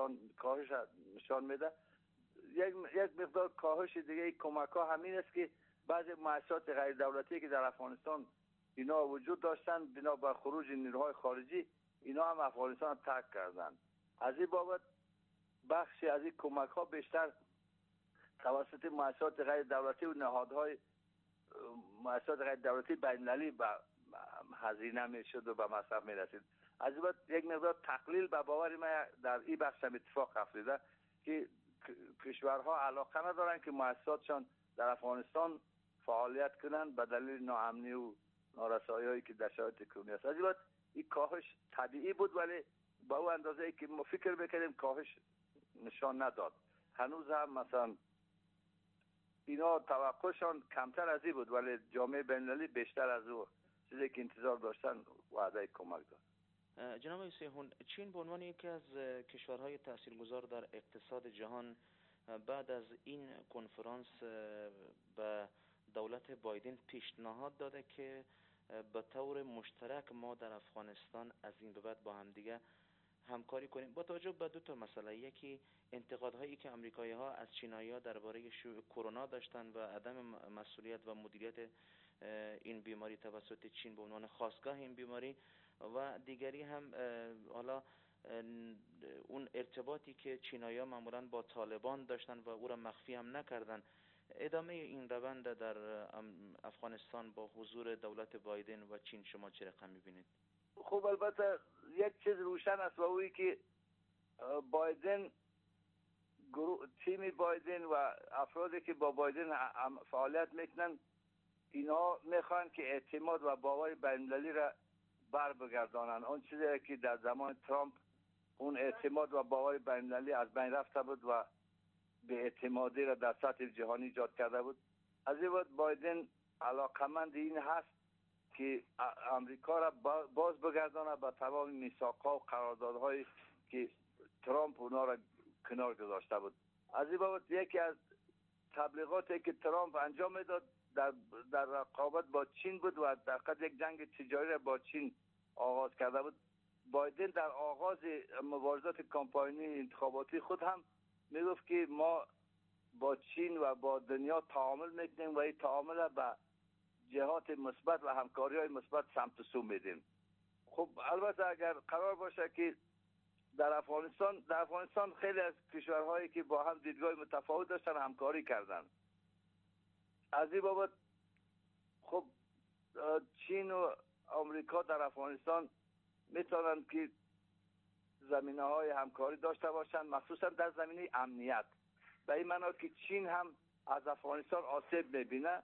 نشان میده. یک مقدار کاهش دیگه کمک ها همین است که بعضی مؤسسات غیر دولتی که در افغانستان اینا وجود داشتن بنا بر خروج نیروهای خارجی، اینا هم افغانستان ترک کردن. از این بابت بخشی از این کمک ها بیشتر توسط مؤسسات غیر دولتی و نهادهای مؤسسات غیر دولتی بین‌المللی به هزینه میشد و به مصرف میرسید. از این بابت یک مقدار تقلیل به باور من در این بخش هم اتفاق افتاده که کشورها علاقه ندارن که مؤسساتشان در افغانستان فعالیت کنن به دلیل ناامنی و نارسایی‌هایی که در شرایط کنونی است. از این بابت این کاهش طبیعی بود، ولی با اون اندازه‌ای که ما فکر می‌کردیم کاهش نشان نداد. هنوز هم مثلا اینا توقعشان کمتر از این بود، ولی جامعه بین‌المللی بیشتر از او چیزی که انتظار داشتن وعده کمک داد. جناب سیحون، چین به عنوان یکی از کشورهای تاثیرگذار در اقتصاد جهان بعد از این کنفرانس به دولت بایدن پیشنهاد داده که به طور مشترک ما در افغانستان از این به بعد با هم دیگه همکاری کنیم. با توجه به دو تا مسئله، یکی انتقادهایی که آمریکایی‌ها از چینایی‌ها درباره کرونا داشتن و عدم مسئولیت و مدیریت این بیماری توسط چین به عنوان خاستگاه این بیماری، و دیگری هم حالا اون ارتباطی که چینایی‌ها معمولاً با طالبان داشتن و او را مخفی هم نکردن. ادامه این روند در افغانستان با حضور دولت بایدن و چین شما چه رقم می‌بینید؟ خب البته یک چیز روشن است و اویی که بایدن، تیم بایدن و افرادی که با بایدن فعالیت میکنن، اینا میخوان که اعتماد و باور بین‌المللی را بر بگردانن. اون چیزی که در زمان ترامپ اون اعتماد و باور بین‌المللی از بین رفته بود و به اعتمادی را در سطح جهانی ایجاد کرده بود. از این بود بایدن علاقمند این هست که امریکا را باز بگردانه به تمام میثاق‌ها و قراردادهایی که ترامپ اونا را کنار گذاشته بود. از این بابت یکی از تبلیغاتی که ترامپ انجام میداد در رقابت با چین بود و در حقیقت یک جنگ تجاری را با چین آغاز کرده بود. بایدن در آغاز مبارزات کمپانی انتخاباتی خود هم میگفت که ما با چین و با دنیا تعامل میکنیم و این تعامل به جهات مثبت و همکاری‌های مثبت سمت و سو میدیم. خب البته اگر قرار باشه که در افغانستان خیلی از کشورهایی که با هم دیدگاه متفاوت داشتن همکاری کردن. از این بابت خب چین و آمریکا در افغانستان میتونن که زمینه‌های همکاری داشته باشند، مخصوصا در زمینه امنیت. به این معنا که چین هم از افغانستان آسیب میبینه.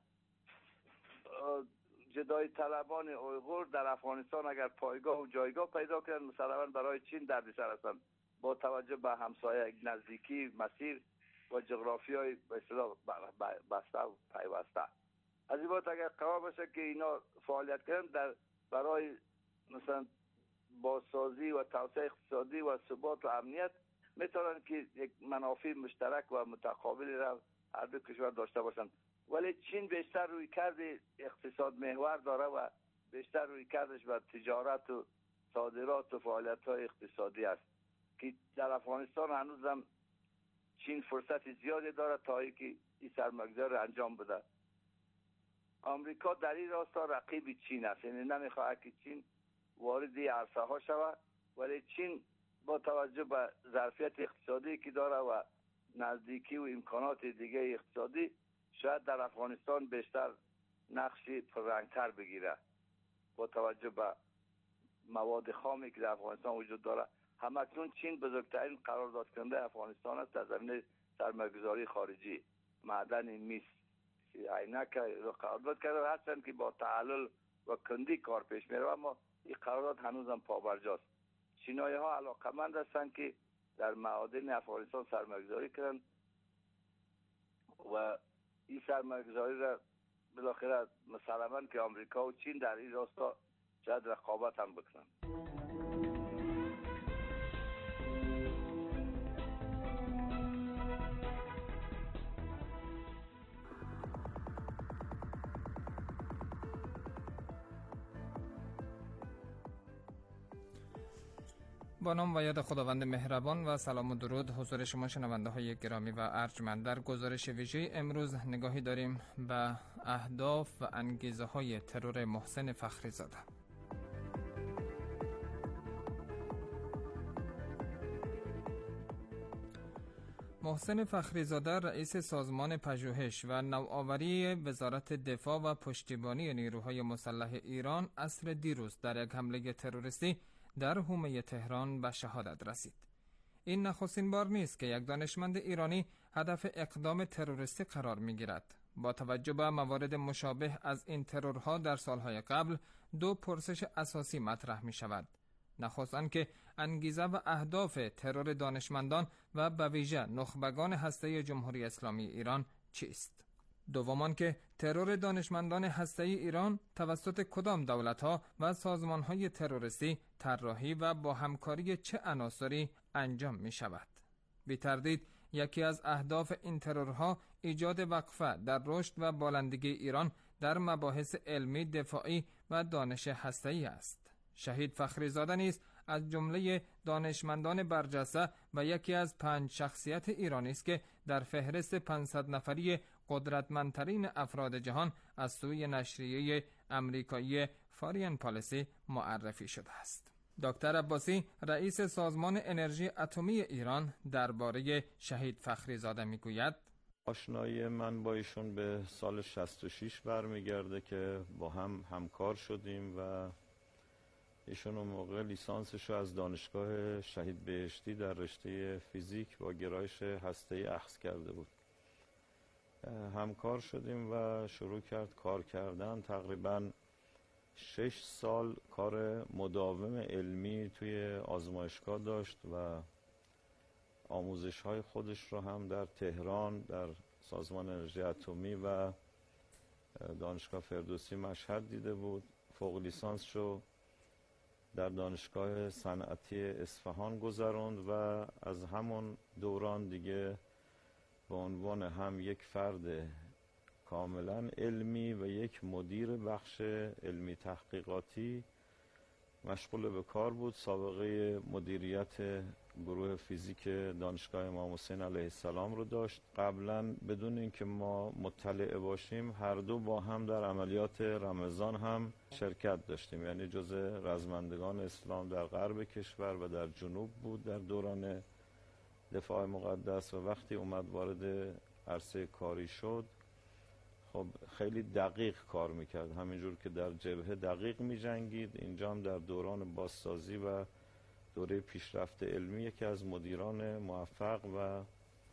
جدای طلبان اویغور در افغانستان اگر پایگاه و جایگاه پیدا کنند، مسلماً برای چین دردسر هستند با توجه به همسایه نزدیکی، مسیر و جغرافیای به اصطلاح بسته و پیوسته. از این بابت اگر قرار باشه که اینا فعالیت کنند برای مثلا بازسازی و توسعه اقتصادی و ثبات و امنیت، میتونن که یک منافع مشترک و متقابلی را هر دو کشور داشته باشند. ولی چین بیشتر روی کرده اقتصاد محور داره و بیشتر روی کردش به تجارت و صادرات و فعالیت های اقتصادی است که در افغانستان هنوز هم چین فرصت زیادی داره تا اینکه این سرمایه‌گذاری را انجام بده. آمریکا در این راستا رقیب چین است، یعنی نمیخواد که چین وارد عرصه ها شود، ولی چین با توجه به ظرفیت اقتصادی که داره و نزدیکی و امکانات دیگه اقتصادی شاید در افغانستان بیشتر نقشی پررنگتر بگیره. با توجه به مواد خامی که در افغانستان وجود داره، همکنون چین بزرگترین قرارداد کننده افغانستان است در زمینه سرمایه‌گذاری خارجی. معدن میس، عینک رو قرارداد کرده، هستند که با تعلل و کندی کار پیش میره، اما این قرارداد هنوزم پابرجاست. چینایی ها علاقمند هستند که در معادن افغانستان سرمایه‌گذاری کنند و این سرمایه‌گذاری را بالاخره مسلماً که آمریکا و چین در این راستا شاید رقابت هم بکنند. با نام و یاد خداوند مهربان و سلام و درود حضور شما شنونده های گرامی و ارجمند. در گزارش ویژه امروز نگاهی داریم به اهداف و انگیزه های ترور محسن فخریزاده. محسن فخریزاده رئیس سازمان پژوهش و نوآوری وزارت دفاع و پشتیبانی نیروهای مسلح ایران عصر دیروز در یک حمله تروریستی در حومه تهران به شهادت رسید. این نخستین بار نیست که یک دانشمند ایرانی هدف اقدام تروریستی قرار می‌گیرد. با توجه به موارد مشابه از این ترورها در سالهای قبل، دو پرسش اساسی مطرح می‌شود. نخست آنکه انگیزه و اهداف ترور دانشمندان و به ویژه نخبگان هسته جمهوری اسلامی ایران چیست؟ دوم آنکه ترور دانشمندان هسته‌ای ایران توسط کدام دولت‌ها و سازمان‌های تروریستی طراحی و با همکاری چه عناصری انجام می‌شود؟ بی تردید یکی از اهداف این ترورها ایجاد وقفه در رشد و بالندگی ایران در مباحث علمی، دفاعی و دانش هسته‌ای است. شهید فخریزاده نیز از جمله دانشمندان برجسته و یکی از 5 شخصیت ایرانی است که در فهرست 500 نفری قدرتمندترین افراد جهان از سوی نشریه امریکایی فارین پالیسی معرفی شده است. دکتر عباسی رئیس سازمان انرژی اتمی ایران درباره شهید فخریزاده میگوید: آشنایی من با ایشون به سال 66 برمیگرده که با هم همکار شدیم و ایشون اون موقع لیسانسش رو از دانشگاه شهید بهشتی در رشته فیزیک با گرایش هسته‌ای اخذ کرده بود. همکار شدیم و شروع کرد کار کردن. تقریباً 6 سال کار مداوم علمی توی آزمایشگاه داشت و آموزش‌های خودش رو هم در تهران در سازمان انرژی اتمی و دانشگاه فردوسی مشهد دیده بود. فوق لیسانس رو در دانشگاه صنعتی اصفهان گذروند و از همون دوران دیگه به عنوان هم یک فرد کاملا علمی و یک مدیر بخش علمی تحقیقاتی مشغول به کار بود. سابقه مدیریت گروه فیزیک دانشگاه امام حسین علیه السلام رو داشت. قبلا بدون اینکه ما مطلع باشیم هر دو با هم در عملیات رمضان هم شرکت داشتیم، یعنی جزء رزمندگان اسلام در غرب کشور و در جنوب بود در دوران دفاع مقدس و وقتی اومد وارد عرصه کاری شد خب خیلی دقیق کار میکرد، همینجور که در جبهه دقیق میجنگید، اینجا هم در دوران بازسازی و دوره پیشرفت علمی یکی از مدیران موفق و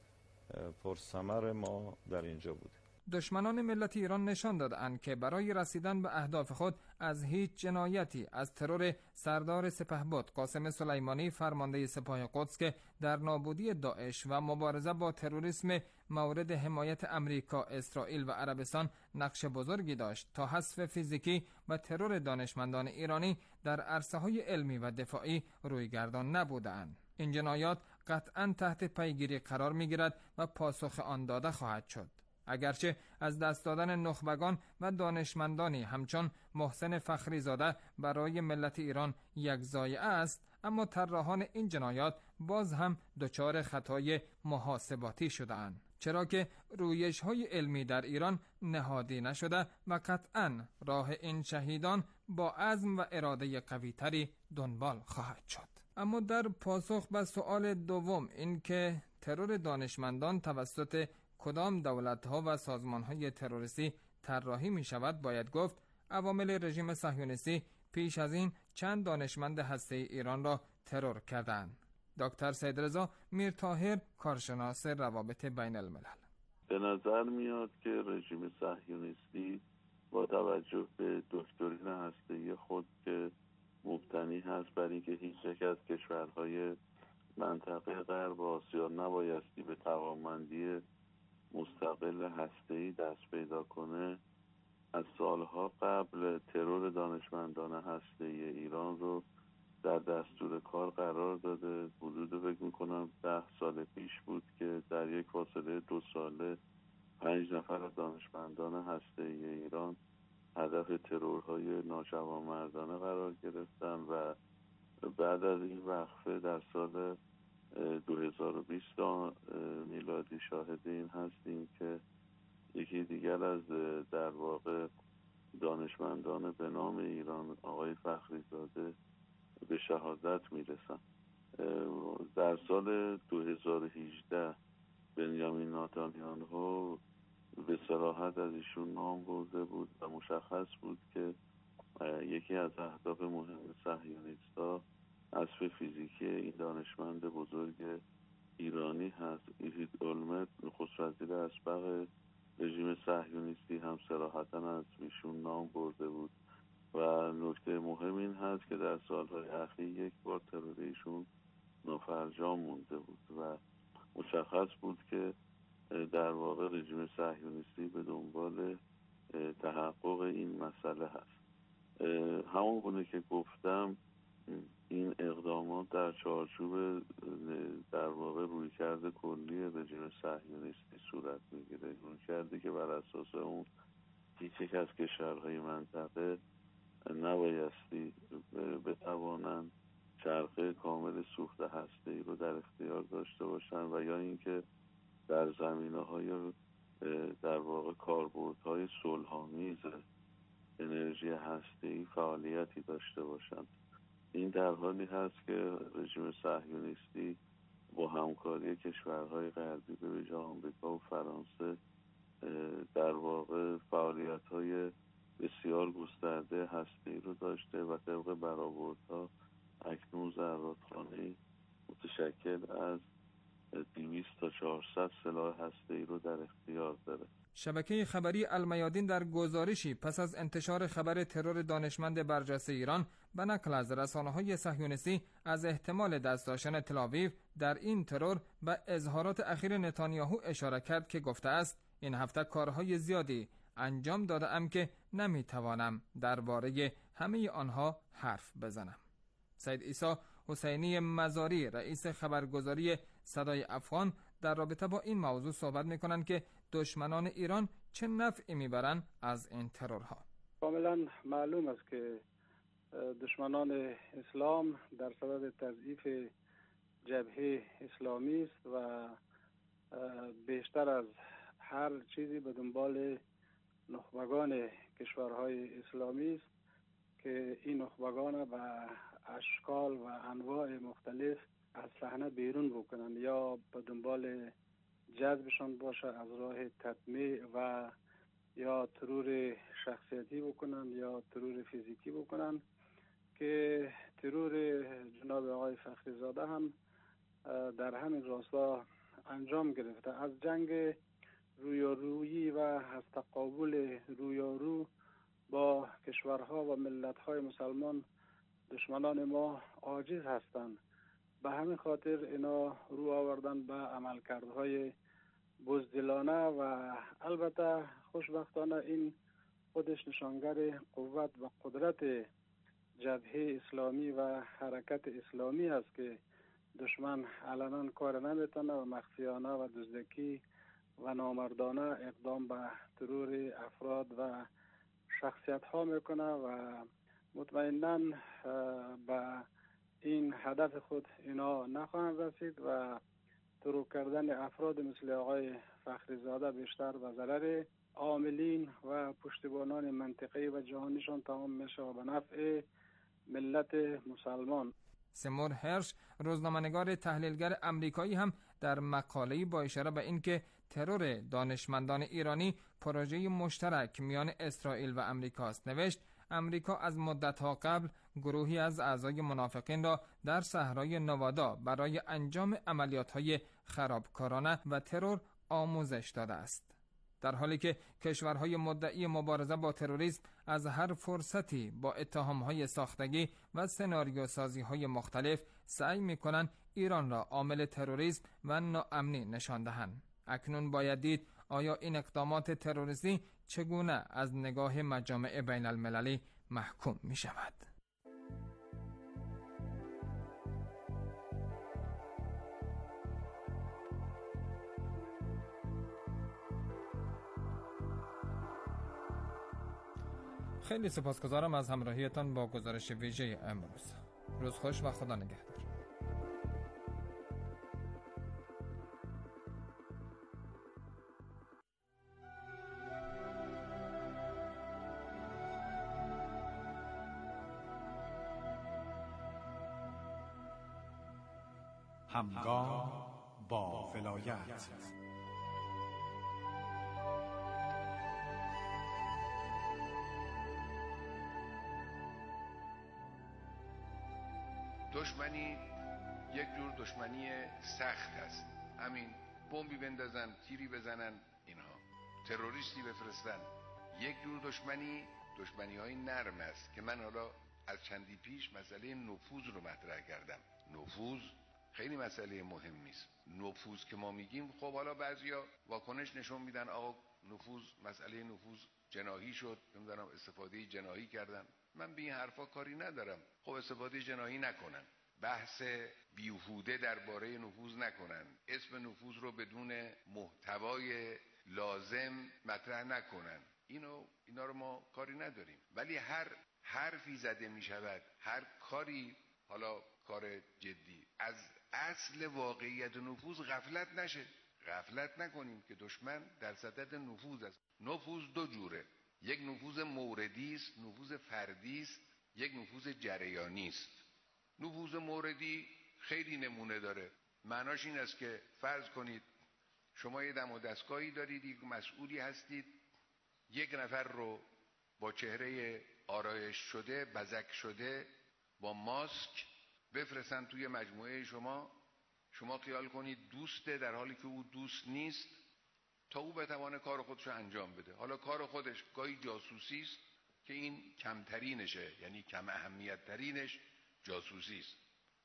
پرثمر ما در اینجا بود. دشمنان ملت ایران نشان دادند که برای رسیدن به اهداف خود از هیچ جنایتی از ترور سردار سپهبد قاسم سلیمانی فرمانده سپاه قدس که در نابودی داعش و مبارزه با تروریسم مورد حمایت امریکا، اسرائیل و عربستان نقش بزرگی داشت تا حذف فیزیکی و ترور دانشمندان ایرانی در عرصه‌های علمی و دفاعی رویگردان نبودند. این جنایات قطعاً تحت پیگیری قرار می‌گیرد و پاسخ آن داده خواهد شد. اگرچه از دست دادن نخبگان و دانشمندانی همچون محسن فخریزاده برای ملت ایران یک ضایعه است، اما طراحان این جنایات باز هم دچار خطای محاسباتی شده‌اند، چرا که رویش‌های علمی در ایران نهادی نشده و قطعاً راه این شهیدان با عزم و اراده قوی‌تری دنبال خواهد شد. اما در پاسخ به سؤال دوم، این که ترور دانشمندان توسط کدام دولت‌ها و سازمان‌های تروریستی طراحی می‌شود، باید گفت عوامل رژیم صهیونیستی پیش از این چند دانشمند هسته‌ای ایران را ترور کردند. دکتر سیدرضا میرطاهر، کارشناس روابط بین الملل: به نظر میاد که رژیم صهیونیستی با توجه به دکترین هسته‌ای خود که مبتنی هست بر اینکه هیچ یک از کشورهای منطقه غرب آسیا نبایستی به توانمندی مستقل هسته‌ای دست پیدا کنه، از سالها قبل ترور دانشمندان هسته‌ای ایران رو در دستور کار قرار داده. حدود فکر میکنم 10 سال پیش بود که در یک فاصله 2 ساله 5 نفر از دانشمندان هسته‌ای ایران هدف ترورهای ناجوانمردانه قرار گرفتن و بعد از این وقفه در سال 2020 میلادی شاهد این هستیم که یکی دیگر از در واقع دانشمندان به نام ایران، آقای فخریزاده، به شهادت میرسن. در سال 2018 بنیامین نتانیاهو به صراحت از ایشون نام برده بود و مشخص بود که یکی از اهداف مهم صهیونیست‌ها حذف فیزیکی این دانشمند بزرگ ایرانی هست. ایهود اولمرت نخست وزیر اسبق رژیم صهیونیستی هم صراحتاً از ایشون نام برده بود و نکته مهم این هست که در سالهای اخیر یک بار ترور ایشون نافرجام مونده بود و مشخص بود که در واقع رژیم صهیونیستی به دنبال تحقق این مسئله هست. همون گونه که گفتم این اقدامات در چارچوب در واقع رویکرد کلی رژیم صهیونیستی صورت میگیره، رویکردی که بر اساس اون هیچ یک از کشورهای منطقه نبایستی بتوانند چرخه کامل سوخت هسته‌ای رو در اختیار داشته باشن و یا اینکه در زمینه‌های در واقع کاربردهای صلح‌آمیز انرژی هسته‌ای فعالیتی داشته باشند. این در حالی هست که رژیم صهیونیستی با همکاری کشورهای غربی به ویژه آمریکا و فرانسه در واقع فعالیت‌های بسیار گسترده هسته‌ای رو داشته و طبق برآوردها اکنون زرادخانه‌ای متشکل از 200 تا 400 سلاح هسته‌ای رو در اختیار داره. شبکه خبری المیادین در گزارشی پس از انتشار خبر ترور دانشمند برجسته ایران به نقل از رسانه‌های صهیونیستی از احتمال دست داشتن تل‌آویو در این ترور و اظهارات اخیر نتانیاهو اشاره کرد که گفته است این هفته کارهای زیادی انجام داده‌ام که نمی‌توانم درباره همه آنها حرف بزنم. سید عیسی حسینی مزاری رئیس خبرگزاری صدای افغان در رابطه با این موضوع صحبت می‌کنند که دشمنان ایران چه نفعی می‌برند از این ترورها. کاملا معلوم است که دشمنان اسلام در صدد تضعیف جبهه اسلامی است و بیشتر از هر چیزی به دنبال نخبگان کشورهای اسلامی است که این نخبگان به اشکال و انواع مختلف از صحنه بیرون بکنند، یا به دنبال جذبشان باشه از راه تطمیع و یا ترور شخصیتی بکنند یا ترور فیزیکی بکنند، که ترور جناب آقای فخریزاده هم در همین راستا انجام گرفته. از جنگ رویارویی و از تقابل رویارو با کشورها و ملت‌های مسلمان دشمنان ما عاجز هستند. به همین خاطر اینا رو آوردن به عملکردهای بزدلانه و البته خوشبختانه این خودش نشانگر قوت و قدرت جبهه اسلامی و حرکت اسلامی است که دشمن علنا کار نمیتونه و مخفیانه و دزدکی و نامردانه اقدام به ترور افراد و شخصیت ها میکنه و مطمئناً به این هدف خود اینا نخواهند رسید و ترور کردن افراد مثل آقای فخریزاده بیشتر به ضرر عاملین و پشتیبانان منطقه‌ای و جهانیشان تمام میشه و به نفع ملت مسلمان. سیمور هرش روزنامه‌نگار تحلیلگر امریکایی هم در مقاله‌ای با اشاره به اینکه ترور دانشمندان ایرانی پروژه مشترک میان اسرائیل و امریکاست نوشت امریکا از مدت‌ها قبل گروهی از اعضای منافقین را در صحرای نوادا برای انجام عملیات‌های خرابکارانه و ترور آموزش داده است، در حالی که کشورهای مدعی مبارزه با تروریسم از هر فرصتی با اتهام‌های ساختگی و سناریوسازی‌های مختلف سعی می‌کنند ایران را عامل تروریسم و ناامنی نشان دهند. اکنون باید دید آیا این اقدامات تروریستی چگونه از نگاه مجامع بین المللی محکوم می شود. خیلی سپاسگزارم از همراهیتان با گزارش ویژه امروز. روز خوش و خدا نگهدار. همگام با ولایت. دشمنی یک جور دشمنی سخت است. همین بمبی بندازن، تیری بزنن، اینها تروریستی بفرستن. یک جور دشمنی های نرم است که من حالا از چندی پیش مسئله نفوذ رو مطرح کردم. نفوذ خیلی مسئله مهمی است. نفوذ که ما میگیم، خب حالا بعضیا واکنش نشون میدن آقا مسئله نفوذ جناحی شد، نمیدونم استفاده جناحی کردن. من به این حرفا کاری ندارم. خب استفاده جناحی نکنن، بحث بیهوده درباره نفوذ نکنن، اسم نفوذ رو بدون محتوای لازم مطرح نکنن. اینا رو ما کاری نداریم. ولی هر حرفی زده میشود، هر کاری، حالا کار جدی، از اصل واقعیت نفوذ غفلت نشه. غفلت نکنیم که دشمن در صدد نفوذ است. نفوذ دو جوره. یک نفوذ موردی است، نفوذ فردی است، یک نفوذ جریانی است. نفوذ موردی خیلی نمونه داره. معناش این است که فرض کنید شما یه دم و دستگاهی دارید، یک مسئولی هستید، یک نفر رو با چهره آرایش شده، بزک شده، با ماسک بفرستن توی مجموعه شما خیال کنید دوسته، در حالی که او دوست نیست، تا او بتوانه کار خودش رو انجام بده. حالا کار خودش گاهی جاسوسی است که این کمترینشه، یعنی کم اهمیت ترینش جاسوسی است،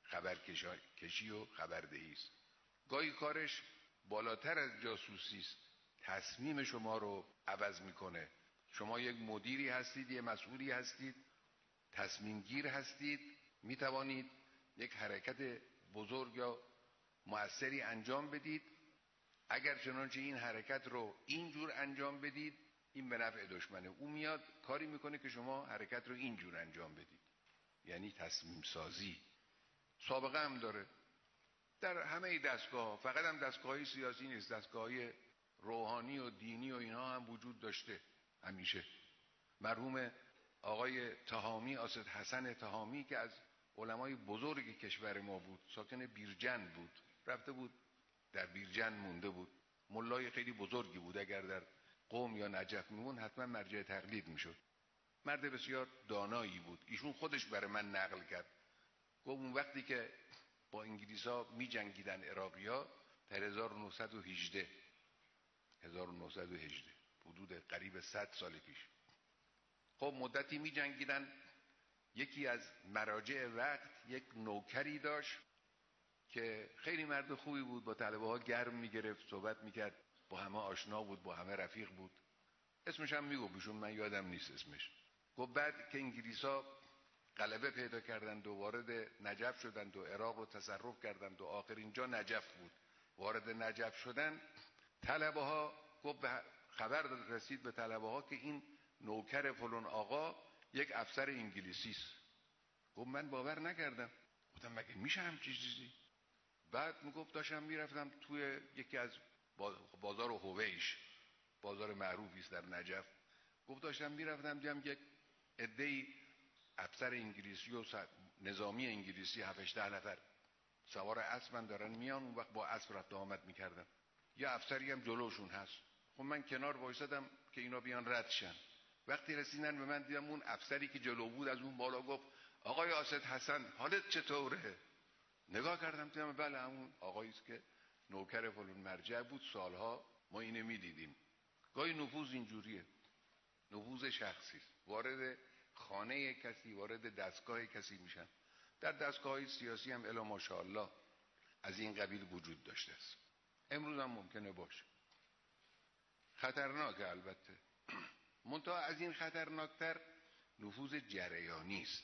خبرکشی و خبردهی است. گاهی کارش بالاتر از جاسوسی است، تصمیم شما رو عوض میکنه. شما یک مدیری هستید، یک مسئولی هستید، تصمیم گیر هستید، میتوانید یک حرکت بزرگ یا مؤثری انجام بدید. اگر چنانچه این حرکت رو اینجور انجام بدید، این به نفع دشمنه. او میاد کاری میکنه که شما حرکت رو اینجور انجام بدید، یعنی تصمیم سازی. سابقه هم داره در همه دستگاه، فقط هم دستگاهی سیاسی نیست، دستگاهی روحانی و دینی و اینها هم وجود داشته همیشه. مرحوم آقای تهامی، اسد حسن تهامی، که از علمای بزرگ کشور ما بود، ساکن بیرجند بود، رفته بود در بیرجند مونده بود، ملای خیلی بزرگی بود. اگر در قم یا نجف میمون حتما مرجع تقلید میشد. مرد بسیار دانایی بود. ایشون خودش برای من نقل کرد، گفت اون وقتی که با انگلیسا می جنگیدن عراقی‌ها در 1918 حدود قریب 100 سال پیش، خب مدتی می جنگیدن. یکی از مراجع وقت یک نوکری داشت که خیلی مرد خوبی بود، با طلبه ها گرم می گرفت، صحبت می کرد، با همه آشنا بود، با همه رفیق بود. اسمش هم می گفت، من یادم نیست اسمش. گفت بعد که انگلیسا غلبه پیدا کردند و وارد نجف شدند و عراق رو تصرف کردند و آخرین جا نجف بود، وارد نجف شدن، طلبه ها، گفت خبر رسید به طلبه ها که این نوکر فلان آقا یک افسر انگلیسی است. گفت من باور نکردم، گفتم مگه میشه همچین چیزی؟ بعد میگفت داشتم میرفتم توی یکی از بازار هویش، بازار معروفی است در نجف، گفت داشتم میرفتم دیدم یک عده‌ای افسر انگلیسی و نظامی انگلیسی 7-8 نفر سوار اسبن دارن میان. اون وقت با اسب رفت آمد میکردم، یه افسری هم جلوشون هست. خب من کنار وایسادم که اینا بیان رد شن. وقتی رسیدن به من دیدم اون افسری که جلو بود از اون بالا گفت آقای اسد حسن حالت چطوره؟ نگاه کردم دیدم بله همون آقایی است که نوکر فلان مرجع بود، سالها ما اینو میدیدیم. گاهی نفوذ اینجوریه، نفوذ شخصی است. وارد خانه کسی، وارد دستگاه کسی میشن. در دستگاه سیاسی هم الا ماشاءالله از این قبیل وجود داشته است، امروز هم ممکنه باشه. خطرناکه البته. منتها از این خطرناکتر نفوذ جریانی است.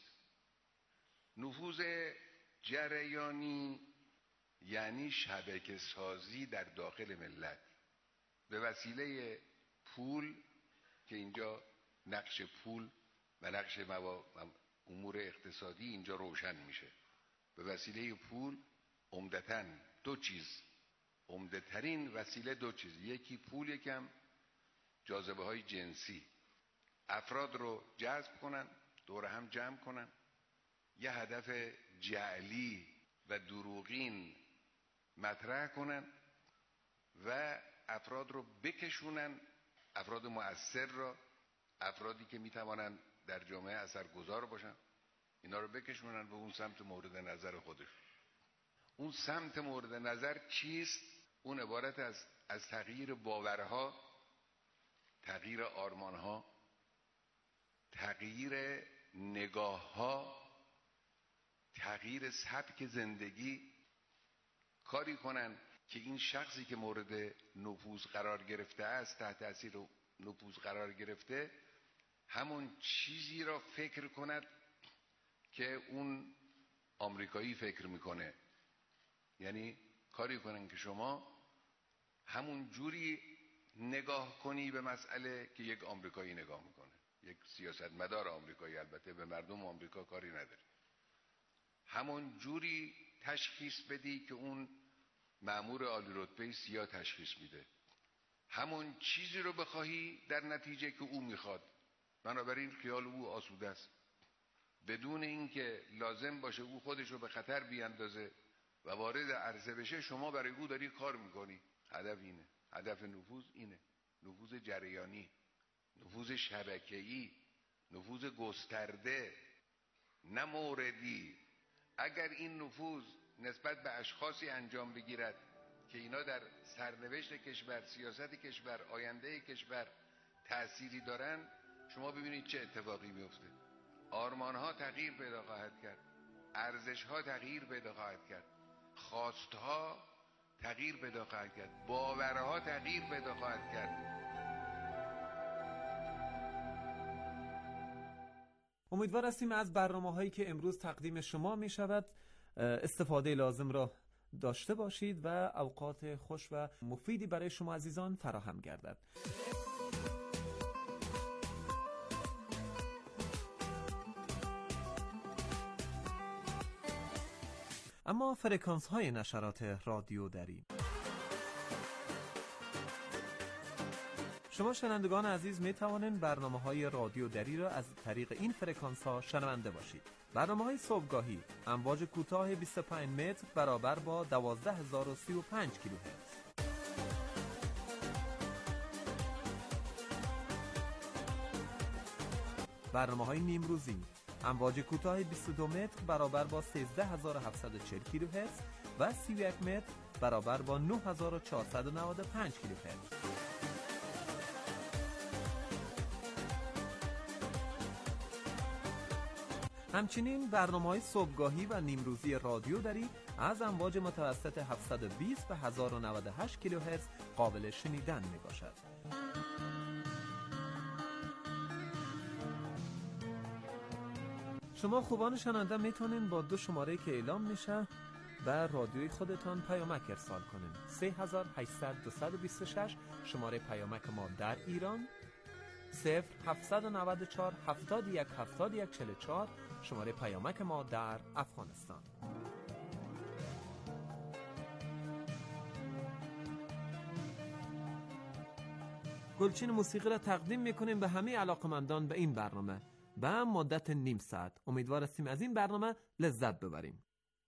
نفوذ جریانی یعنی شبکه سازی در داخل ملت به وسیله پول، که اینجا نقش پول و نقش امور اقتصادی اینجا روشن میشه. به وسیله پول عمدتاً دو چیز، عمده‌ترین وسیله دو چیز، یکی پول، یکم جاذبه های جنسی. افراد رو جذب کنن، دور هم جمع کنن، یه هدف جعلی و دروغین مطرح کنن و افراد رو بکشونن، افراد مؤثر را، افرادی که میتوانن در جامعه اثرگذار باشن، اینا رو بکشونن به اون سمت مورد نظر خودش. اون سمت مورد نظر چیست؟ اون عبارت از تغییر باورها، تغییر آرمانها، تغییر نگاهها، تغییر سبک زندگی. کاری کنن که این شخصی که مورد نفوذ قرار گرفته است، تحت تاثیر نفوذ قرار گرفته، همون چیزی را فکر کند که اون آمریکایی فکر میکنه. یعنی کاری کنن که شما همون جوری نگاه کنی به مسئله که یک آمریکایی نگاه میکنه، یک سیاستمدار آمریکایی، البته به مردم آمریکا کاری نداره، همون جوری تشخیص بدی که اون مأمور عالی رتبه سیاه تشخیص میده، همون چیزی رو بخواهی در نتیجه که او میخواد. بنابراین خیال او آسوده است، بدون اینکه لازم باشه او خودش رو به خطر بیاندازه و وارد عرصه بشه، شما برای او داری کار میکنی. هدف اینه، هدف نفوذ اینه، نفوذ جریانی، نفوذ شبکه‌ای، نفوذ گسترده، نه موردی. اگر این نفوذ نسبت به اشخاصی انجام بگیرد که اینا در سرنوشت کشور، سیاست کشور، آینده کشور تأثیری دارن، شما ببینید چه اتفاقی میفته. آرمانها تغییر پیدا خواهد کرد، ارزشها تغییر پیدا خواهد کرد، خواستها تغییر پیدا خواهد کرد، باورها تغییر پیدا خواهد کرد. امیدوار هستیم از برنامه‌هایی که امروز تقدیم شما می شود استفاده لازم را داشته باشید و اوقات خوش و مفیدی برای شما عزیزان فراهم گردد. اما فرکانس های نشرات رادیو دری. شما شنوندگان عزیز می توانید برنامه‌های رادیو دری را از طریق این فرکانس ها شنونده باشید. برنامه‌های صبحگاهی امواج کوتاه 25 متر برابر با 12035 کیلوهرتز. برنامه‌های نیمروزی امواج کوتاه 22 متر برابر با 13740 کیلوهرتز و 31 متر برابر با 9495 کیلوهرتز. همچنین برنامه‌های صبحگاهی و نیمروزی رادیو دری از امواج متوسط 720 و 1098 کیلوهرتز قابل شنیدن میباشد. شما خوبان شنونده میتونین با دو شماره که اعلام میشه بر رادیوی خودتان پیامک ارسال کنین. 3800 شماره پیامک ما در ایران، 0794 71 71 44 شماره پیامک ما در افغانستان. گلچین موسیقی را تقدیم میکنیم به همه علاقمندان به این برنامه به مدت نیم ساعت. امیدوار هستیم از این برنامه لذت ببریم.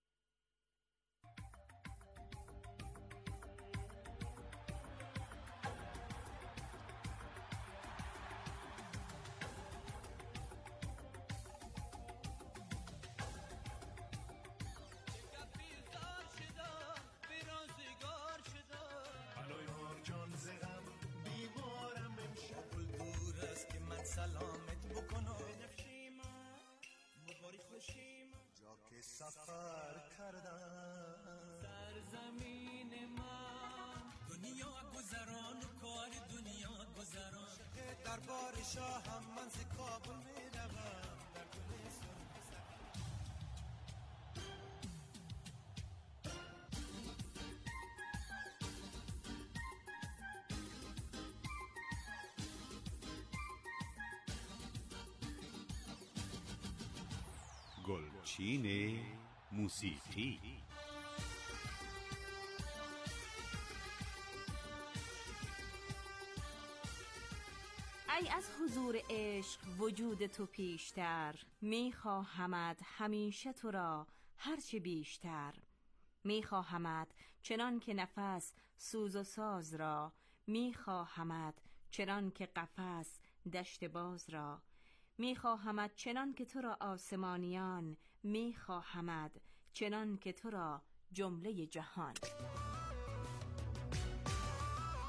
سلامت بکنم مباری خوشیم جا که سفر کردم سرزمین من دنیا گذران و کار دنیا گذران دربار شاهم من ز کابل میروم در گلستان گلچین موسیقی. ای از حضور عشق وجود تو پیشتر، میخواهمت همیشه تو را هرچه بیشتر. میخواهمت چنان که نفس سوز و ساز را، میخواهمت چنان که قفس دشت باز را. میخواهمت چنان که تو را آسمانیان، میخواهمت چنان که تو را جمله جهان.